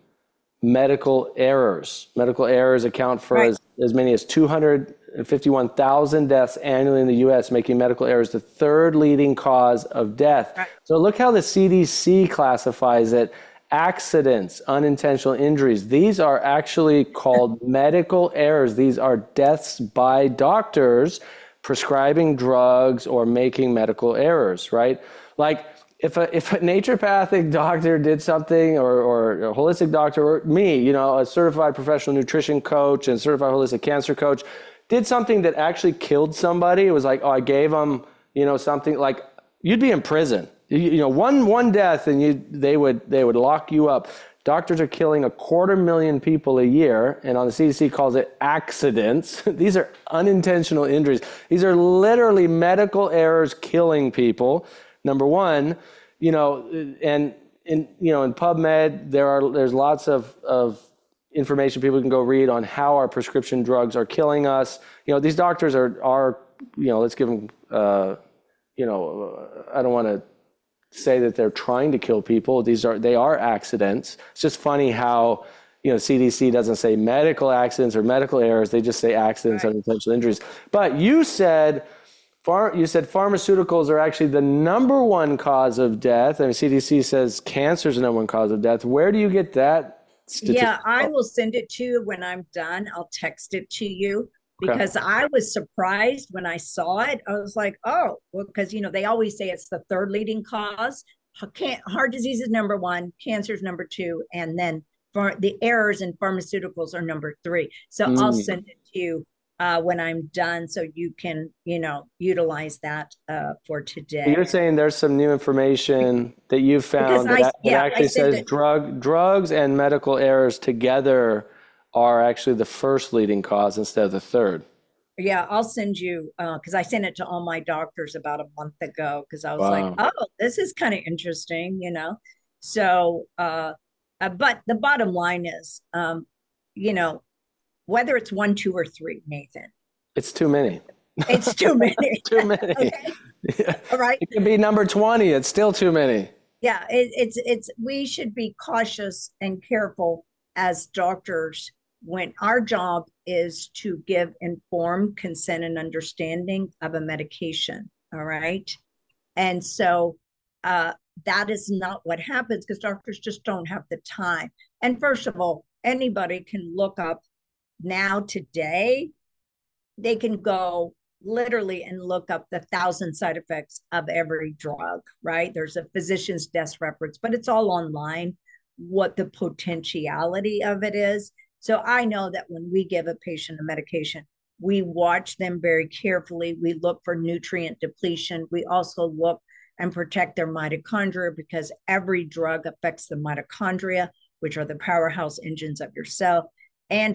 Speaker 3: medical errors. Medical errors account for right. as, as many as two hundred fifty-one thousand deaths annually in the U S, making medical errors the third leading cause of death. Right. So look how the C D C classifies it. Accidents, unintentional injuries. These are actually called medical errors. These are deaths by doctors prescribing drugs or making medical errors, right? Like if a if a naturopathic doctor did something, or, or a holistic doctor, or me, you know, a certified professional nutrition coach and certified holistic cancer coach, did something that actually killed somebody, it was like, oh, I gave them, you know, something, like, you'd be in prison. You, you know, one one death and you they would they would lock you up. Doctors are killing a quarter million people a year, and on the C D C calls it accidents. These are unintentional injuries. These are literally medical errors killing people. Number one, you know, and in you know in PubMed there are there's lots of of information people can go read on how our prescription drugs are killing us. You know, these doctors are are you know let's give them uh, you know I don't want to say that they're trying to kill people. These are they are accidents. It's just funny how, you know, C D C doesn't say medical accidents or medical errors. They just say accidents and unintentional injuries. But you said, far, you said pharmaceuticals are actually the number one cause of death. I mean, C D C says cancer is the number one cause of death. Where do you get that statistic?
Speaker 1: Yeah, I will send it to you when I'm done. I'll text it to you. Because okay. I was surprised when I saw it. I was like, oh, well, because, you know, they always say it's the third leading cause. Heart disease is number one, cancer is number two, and then for the errors in pharmaceuticals are number three. So mm. I'll send it to you uh, when I'm done so you can, you know, utilize that uh, for today.
Speaker 3: You're saying there's some new information that you've found that, I, yeah, that actually says that drug, drugs and medical errors together are actually the first leading cause instead of the third.
Speaker 1: Yeah, I'll send you, because uh, I sent it to all my doctors about a month ago, because I was wow. like, oh, this is kind of interesting, you know? So, uh, uh, but the bottom line is, um, you know, whether it's one, two, or three, Nathan.
Speaker 3: It's too many.
Speaker 1: It's too many.
Speaker 3: Too many.
Speaker 1: Okay. Yeah. All right.
Speaker 3: It could be number twenty. It's still too many.
Speaker 1: Yeah, it, it's, it's, we should be cautious and careful as doctors when our job is to give informed consent and understanding of a medication, all right? And so uh, that is not what happens because doctors just don't have the time. And first of all, anybody can look up now today, they can go literally and look up the thousand side effects of every drug, right? There's a physician's desk reference, but it's all online, what the potentiality of it is. So I know that when we give a patient a medication, we watch them very carefully. We look for nutrient depletion. We also look and protect their mitochondria because every drug affects the mitochondria, which are the powerhouse engines of your cell, and or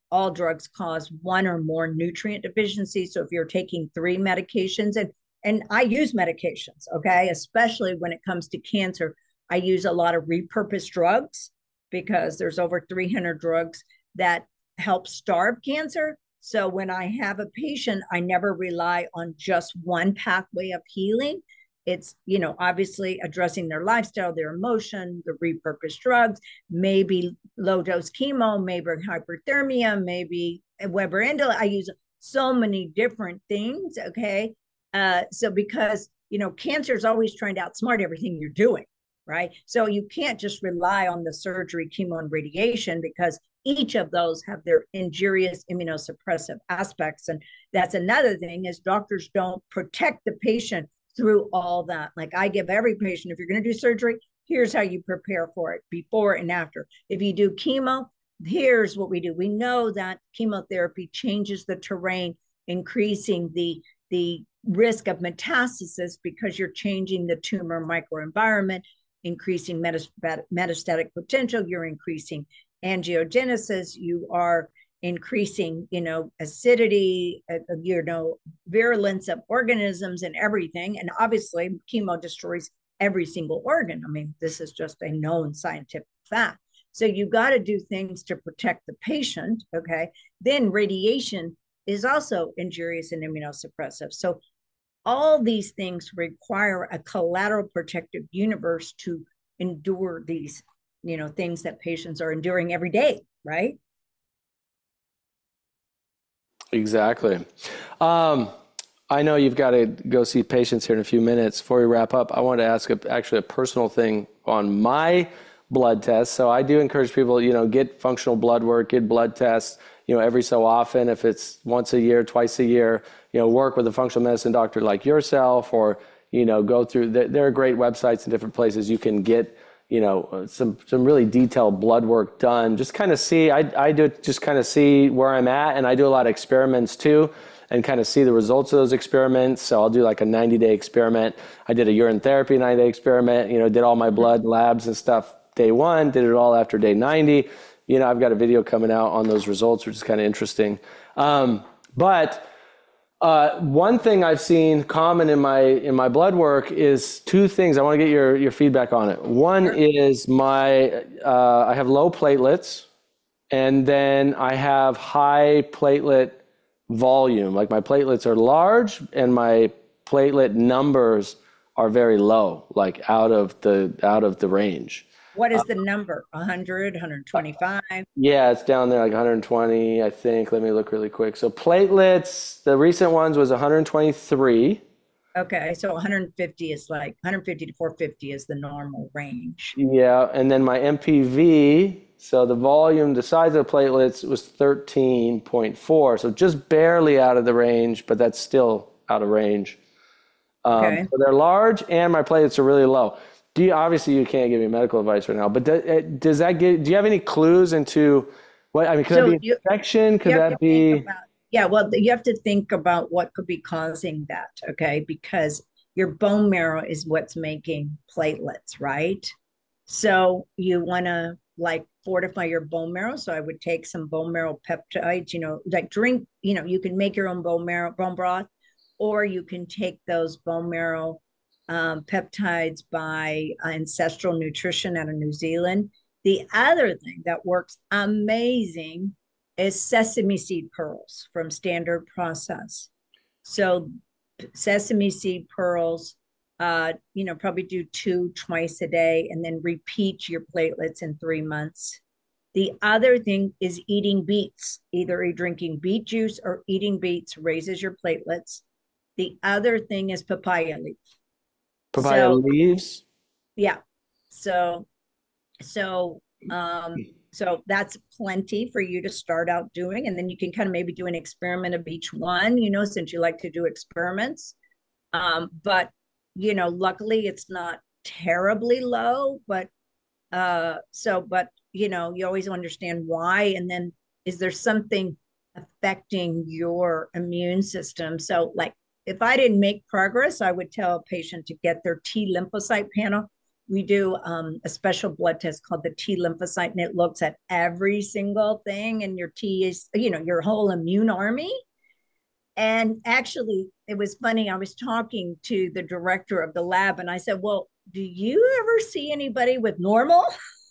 Speaker 1: all drugs cause one or more nutrient deficiencies. So if you're taking three medications, and and I use medications, okay, especially when it comes to cancer, I use a lot of repurposed drugs because there's over three hundred drugs that help starve cancer. So when I have a patient, I never rely on just one pathway of healing. It's, you know, obviously addressing their lifestyle, their emotion, the repurposed drugs, maybe low dose chemo, maybe hyperthermia, maybe Weber Endo. I use so many different things. Okay. Uh, so because, you know, cancer is always trying to outsmart everything you're doing, right? So you can't just rely on the surgery, chemo, and radiation, because each of those have their injurious immunosuppressive aspects. And that's another thing, is doctors don't protect the patient through all that. Like I give every patient, if you're going to do surgery, here's how you prepare for it before and after. If you do chemo, here's what we do. We know that chemotherapy changes the terrain, increasing the, the risk of metastasis because you're changing the tumor microenvironment, increasing metastatic potential, you're increasing angiogenesis, you are increasing, you know, acidity, uh, you know, virulence of organisms and everything. And obviously chemo destroys every single organ. I mean, this is just a known scientific fact. So you got to do things to protect the patient. Okay. Then radiation is also injurious and immunosuppressive. So all these things require a collateral protective universe to endure these, you know, things that patients are enduring every day, right?
Speaker 3: Exactly. Um, I know you've got to go see patients here in a few minutes. Before we wrap up, I wanted to ask a, actually a personal thing on my blood test. So I do encourage people, you know, get functional blood work, get blood tests, you know, every so often, if it's once a year, twice a year, you know, work with a functional medicine doctor like yourself, or, you know, go through, there, there are great websites in different places you can get, you know, some, some really detailed blood work done. Just kind of see, I, I do just kind of see where I'm at, and I do a lot of experiments too, and kind of see the results of those experiments. So I'll do like a ninety day experiment. I did a urine therapy ninety day experiment, you know, did all my blood labs and stuff day one, did it all after day ninety. You know, I've got a video coming out on those results, which is kind of interesting. Um, but uh, one thing I've seen common in my in my blood work is two things. I want to get your your feedback on it. One is my uh, I have low platelets, and then I have high platelet volume. Like my platelets are large, and my platelet numbers are very low, like out of the out of the range.
Speaker 1: What is the number? one hundred, one hundred twenty-five?
Speaker 3: Yeah, it's down there like one hundred twenty, I think. Let me look really quick. So platelets, the recent ones was one hundred twenty-three.
Speaker 1: Okay, so one hundred fifty is like one hundred fifty to four hundred fifty is the normal range.
Speaker 3: Yeah, and then my M P V, so the volume, the size of the platelets was thirteen point four, so just barely out of the range, but that's still out of range. Um,
Speaker 1: Okay.
Speaker 3: so they're large, and my platelets are really low. Do you, obviously you can't give me medical advice right now, but do, does that get, do you have any clues into what, I mean, could
Speaker 1: So
Speaker 3: that be
Speaker 1: you,
Speaker 3: infection? Could
Speaker 1: you have
Speaker 3: that
Speaker 1: to think
Speaker 3: be?
Speaker 1: about, yeah, well, you have to think about what could be causing that, okay? Because your bone marrow is what's making platelets, right? So you want to like fortify your bone marrow. So I would take some bone marrow peptides, you know, like drink, you know, you can make your own bone marrow, bone broth, or you can take those bone marrow um, peptides by uh, Ancestral Nutrition out of New Zealand. The other thing that works amazing is sesame seed pearls from Standard Process. So sesame seed pearls, uh, you know, probably do two twice a day, and then repeat your platelets in three months. The other thing is eating beets. Either drinking beet juice or eating beets raises your platelets. The other thing is papaya leaf.
Speaker 3: Papaya
Speaker 1: So
Speaker 3: leaves?
Speaker 1: yeah, so so um, so that's plenty for you to start out doing, and then you can kind of maybe do an experiment of each one. You know, since you like to do experiments. Um, but you know, luckily it's not terribly low. But uh, so, but you know, you always understand why, and then is there something affecting your immune system? So, like if I didn't make progress, I would tell a patient to get their T lymphocyte panel. we do um, a special blood test called the T lymphocyte, and it looks at every single thing in your T is, you know, your whole immune army. And actually, it was funny. I was talking to the director of the lab, and I said, well, do you ever see anybody with normal?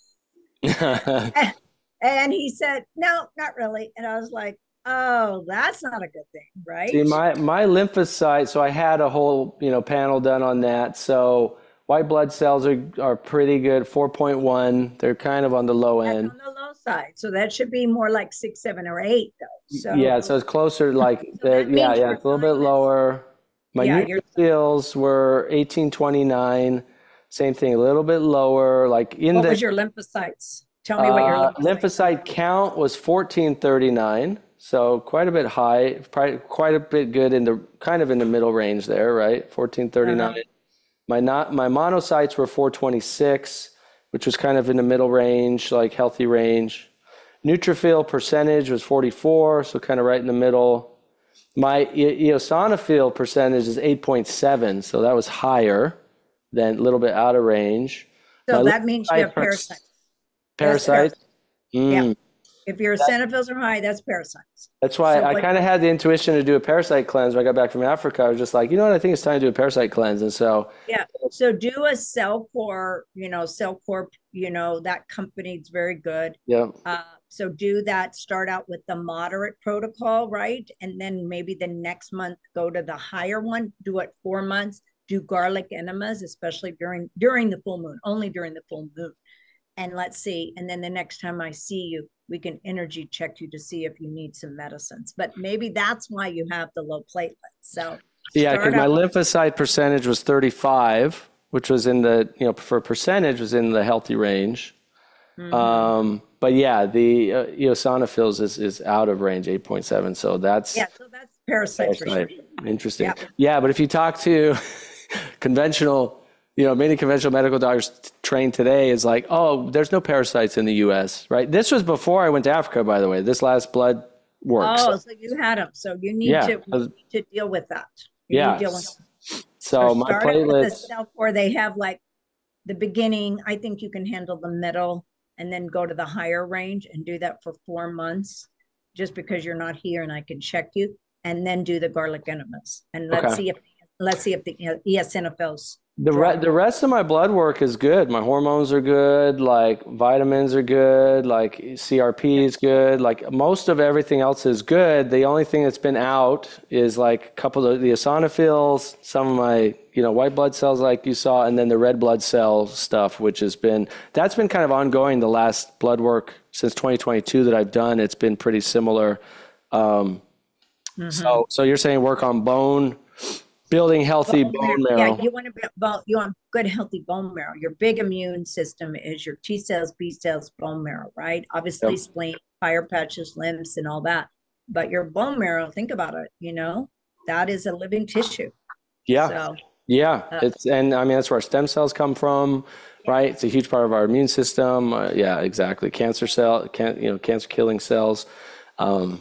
Speaker 1: And he said, no, not really. And I was like, oh, that's not a good thing, right?
Speaker 3: See, my, my lymphocyte, so I had a whole, you know, panel done on that. So white blood cells are, are pretty good, four point one. They're kind of on the low
Speaker 1: That's
Speaker 3: end.
Speaker 1: on the low side. So that should be more like six, seven, or eight, though. So
Speaker 3: yeah, so it's closer like,
Speaker 1: so
Speaker 3: the, yeah, yeah, it's a little bit
Speaker 1: thymus,
Speaker 3: lower. My
Speaker 1: yeah,
Speaker 3: neutrophils were eighteen twenty-nine. Same thing, a little bit lower. Like in
Speaker 1: what
Speaker 3: the
Speaker 1: was your lymphocytes? Tell me what your
Speaker 3: uh,
Speaker 1: lymphocytes
Speaker 3: lymphocyte count was fourteen thirty-nine. So quite a bit high, probably quite a bit good in the kind of in the middle range there, right? fourteen thirty-nine. Uh-huh. My not my monocytes were four twenty-six, which was kind of in the middle range, like healthy range. Neutrophil percentage was forty-four, so kind of right in the middle. My e- eosinophil percentage is eight point seven, so that was higher than a little bit out of range.
Speaker 1: So
Speaker 3: My
Speaker 1: that means you have parasites.
Speaker 3: Parasites? Mm.
Speaker 1: Yeah. If your eosinophils are high, that's parasites.
Speaker 3: That's why
Speaker 1: so
Speaker 3: I
Speaker 1: what,
Speaker 3: kind of had the intuition to do a parasite cleanse when I got back from Africa. I was just like, you know what, I think it's time to do a parasite cleanse. And so
Speaker 1: yeah, so do a Cellcore, you know, Cellcore, you know, that company's very good.
Speaker 3: Yeah.
Speaker 1: Uh, so do that, start out with the moderate protocol, right? And then maybe the next month go to the higher one, do it four months, do garlic enemas, especially during during the full moon, only during the full moon. And let's see. And then the next time I see you, we can energy check you to see if you need some medicines. But maybe that's why you have the low platelets. So
Speaker 3: yeah, because my lymphocyte percentage was thirty-five, which was in the, you know, for percentage was in the healthy range. Mm-hmm. Um, but yeah, the uh, eosinophils is, is out of range, eight point seven. So that's
Speaker 1: yeah, so that's parasite.
Speaker 3: parasite. For sure. Interesting.
Speaker 1: Yeah.
Speaker 3: yeah, but if you talk to conventional, you know, many conventional medical doctors t- trained today is like, oh, there's no parasites in the U S, right? This was before I went to Africa, by the way. This last blood work.
Speaker 1: Oh, so you had them. So you need,
Speaker 3: yeah.
Speaker 1: to, you need to deal with that. You
Speaker 3: yeah.
Speaker 1: Need to deal with
Speaker 3: that. So, so my platelets.
Speaker 1: The Cellcore, they have like the beginning. I think you can handle the middle and then go to the higher range and do that for four months just because you're not here and I can check you. And then do the garlic enemas. And let's okay. see if let's see if the eosinophils.
Speaker 3: The re- the rest of my blood work is good. My hormones are good. Like vitamins are good. Like C R P is good. Like most of everything else is good. The only thing that's been out is like a couple of the eosinophils, some of my, you know, white blood cells like you saw, and then the red blood cell stuff, which has been, that's been kind of ongoing the last blood work since twenty twenty-two that I've done. It's been pretty similar. Um, mm-hmm. So so you're saying work on bone, building healthy bone, bone marrow.
Speaker 1: Yeah, you want to build, you want good healthy bone marrow. Your big immune system is your T cells, B cells, bone marrow, right? Obviously, yep. spleen, fire patches, limbs, and all that. But your bone marrow, think about it. You know, that is a living tissue.
Speaker 3: Yeah,
Speaker 1: so,
Speaker 3: yeah.
Speaker 1: Uh,
Speaker 3: it's and I mean that's where our stem cells come from, yeah. right? It's a huge part of our immune system. Uh, yeah, exactly. Cancer cell, can you know, cancer killing cells. Um,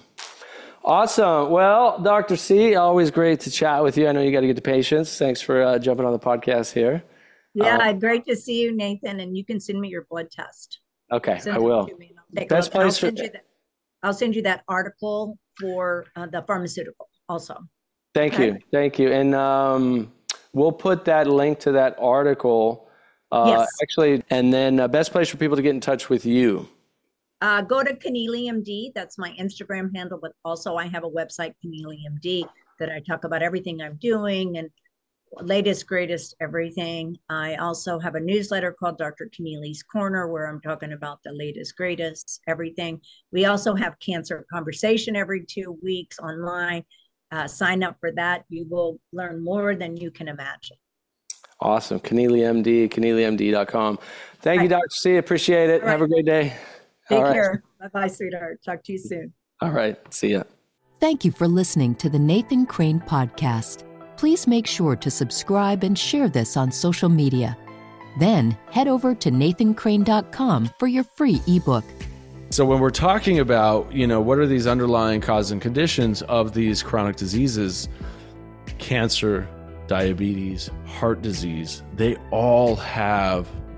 Speaker 3: Awesome. Well, Doctor C, always great to chat with you. I know you got to get to patients. Thanks for uh, jumping on the podcast here.
Speaker 1: Yeah,
Speaker 3: um,
Speaker 1: great to see you, Nathan. And you can send me your blood test.
Speaker 3: Okay,
Speaker 1: send
Speaker 3: I will.
Speaker 1: Best place I'll, send for... you that, I'll send you that article for uh, the pharmaceutical also.
Speaker 3: Thank okay. you. Thank you. And um, we'll put that link to that article. Uh,
Speaker 1: yes.
Speaker 3: Actually, and then uh, best place for people to get in touch with you.
Speaker 1: Uh, go to Keneally M D. That's my Instagram handle, but also I have a website, Keneally M D, that I talk about everything I'm doing and latest, greatest, everything. I also have a newsletter called Doctor Keneally's Corner, where I'm talking about the latest, greatest, everything. We also have Cancer Conversation every two weeks online. Uh, sign up for that. You will learn more than you can imagine.
Speaker 3: Awesome. Keneally M D, Keneally M D dot com. Thank you, Doctor C. Appreciate it. Right. Have a great day.
Speaker 1: Take All care. Right. Bye-bye, sweetheart. Talk to you soon.
Speaker 3: All right. See ya.
Speaker 5: Thank you for listening to the Nathan Crane Podcast. Please make sure to subscribe and share this on social media. Then head over to nathan crane dot com for your free ebook.
Speaker 4: So when we're talking about, you know, what are these underlying causes and conditions of these chronic diseases, cancer, diabetes, heart disease, they all have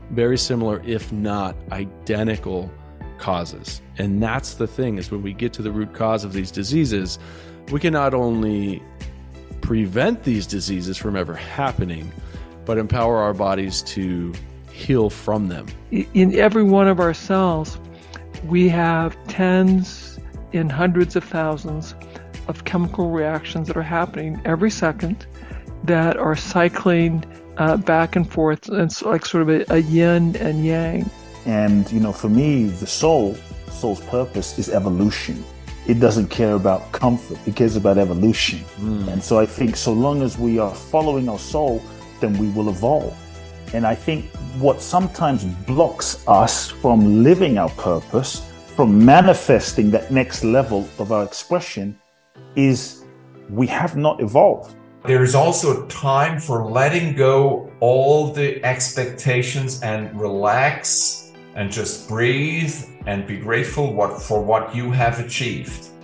Speaker 4: very similar, if not identical causes. And that's the thing, is when we get to the root cause of these diseases, we can not only prevent these diseases from ever happening, but empower our bodies to heal from them.
Speaker 6: In every one of our cells, we have tens and hundreds of thousands of chemical reactions that are happening every second that are cycling uh, back and forth. It's like sort of a, a yin and yang.
Speaker 7: And, you know, for me, the soul, soul's purpose is evolution. It doesn't care about comfort. It cares about evolution. Mm. And so I think so long as we are following our soul, then we will evolve. And I think what sometimes blocks us from living our purpose, from manifesting that next level of our expression, is we have not evolved.
Speaker 8: There is also a time for letting go all the expectations and relax and just breathe and be grateful what, for what you have achieved.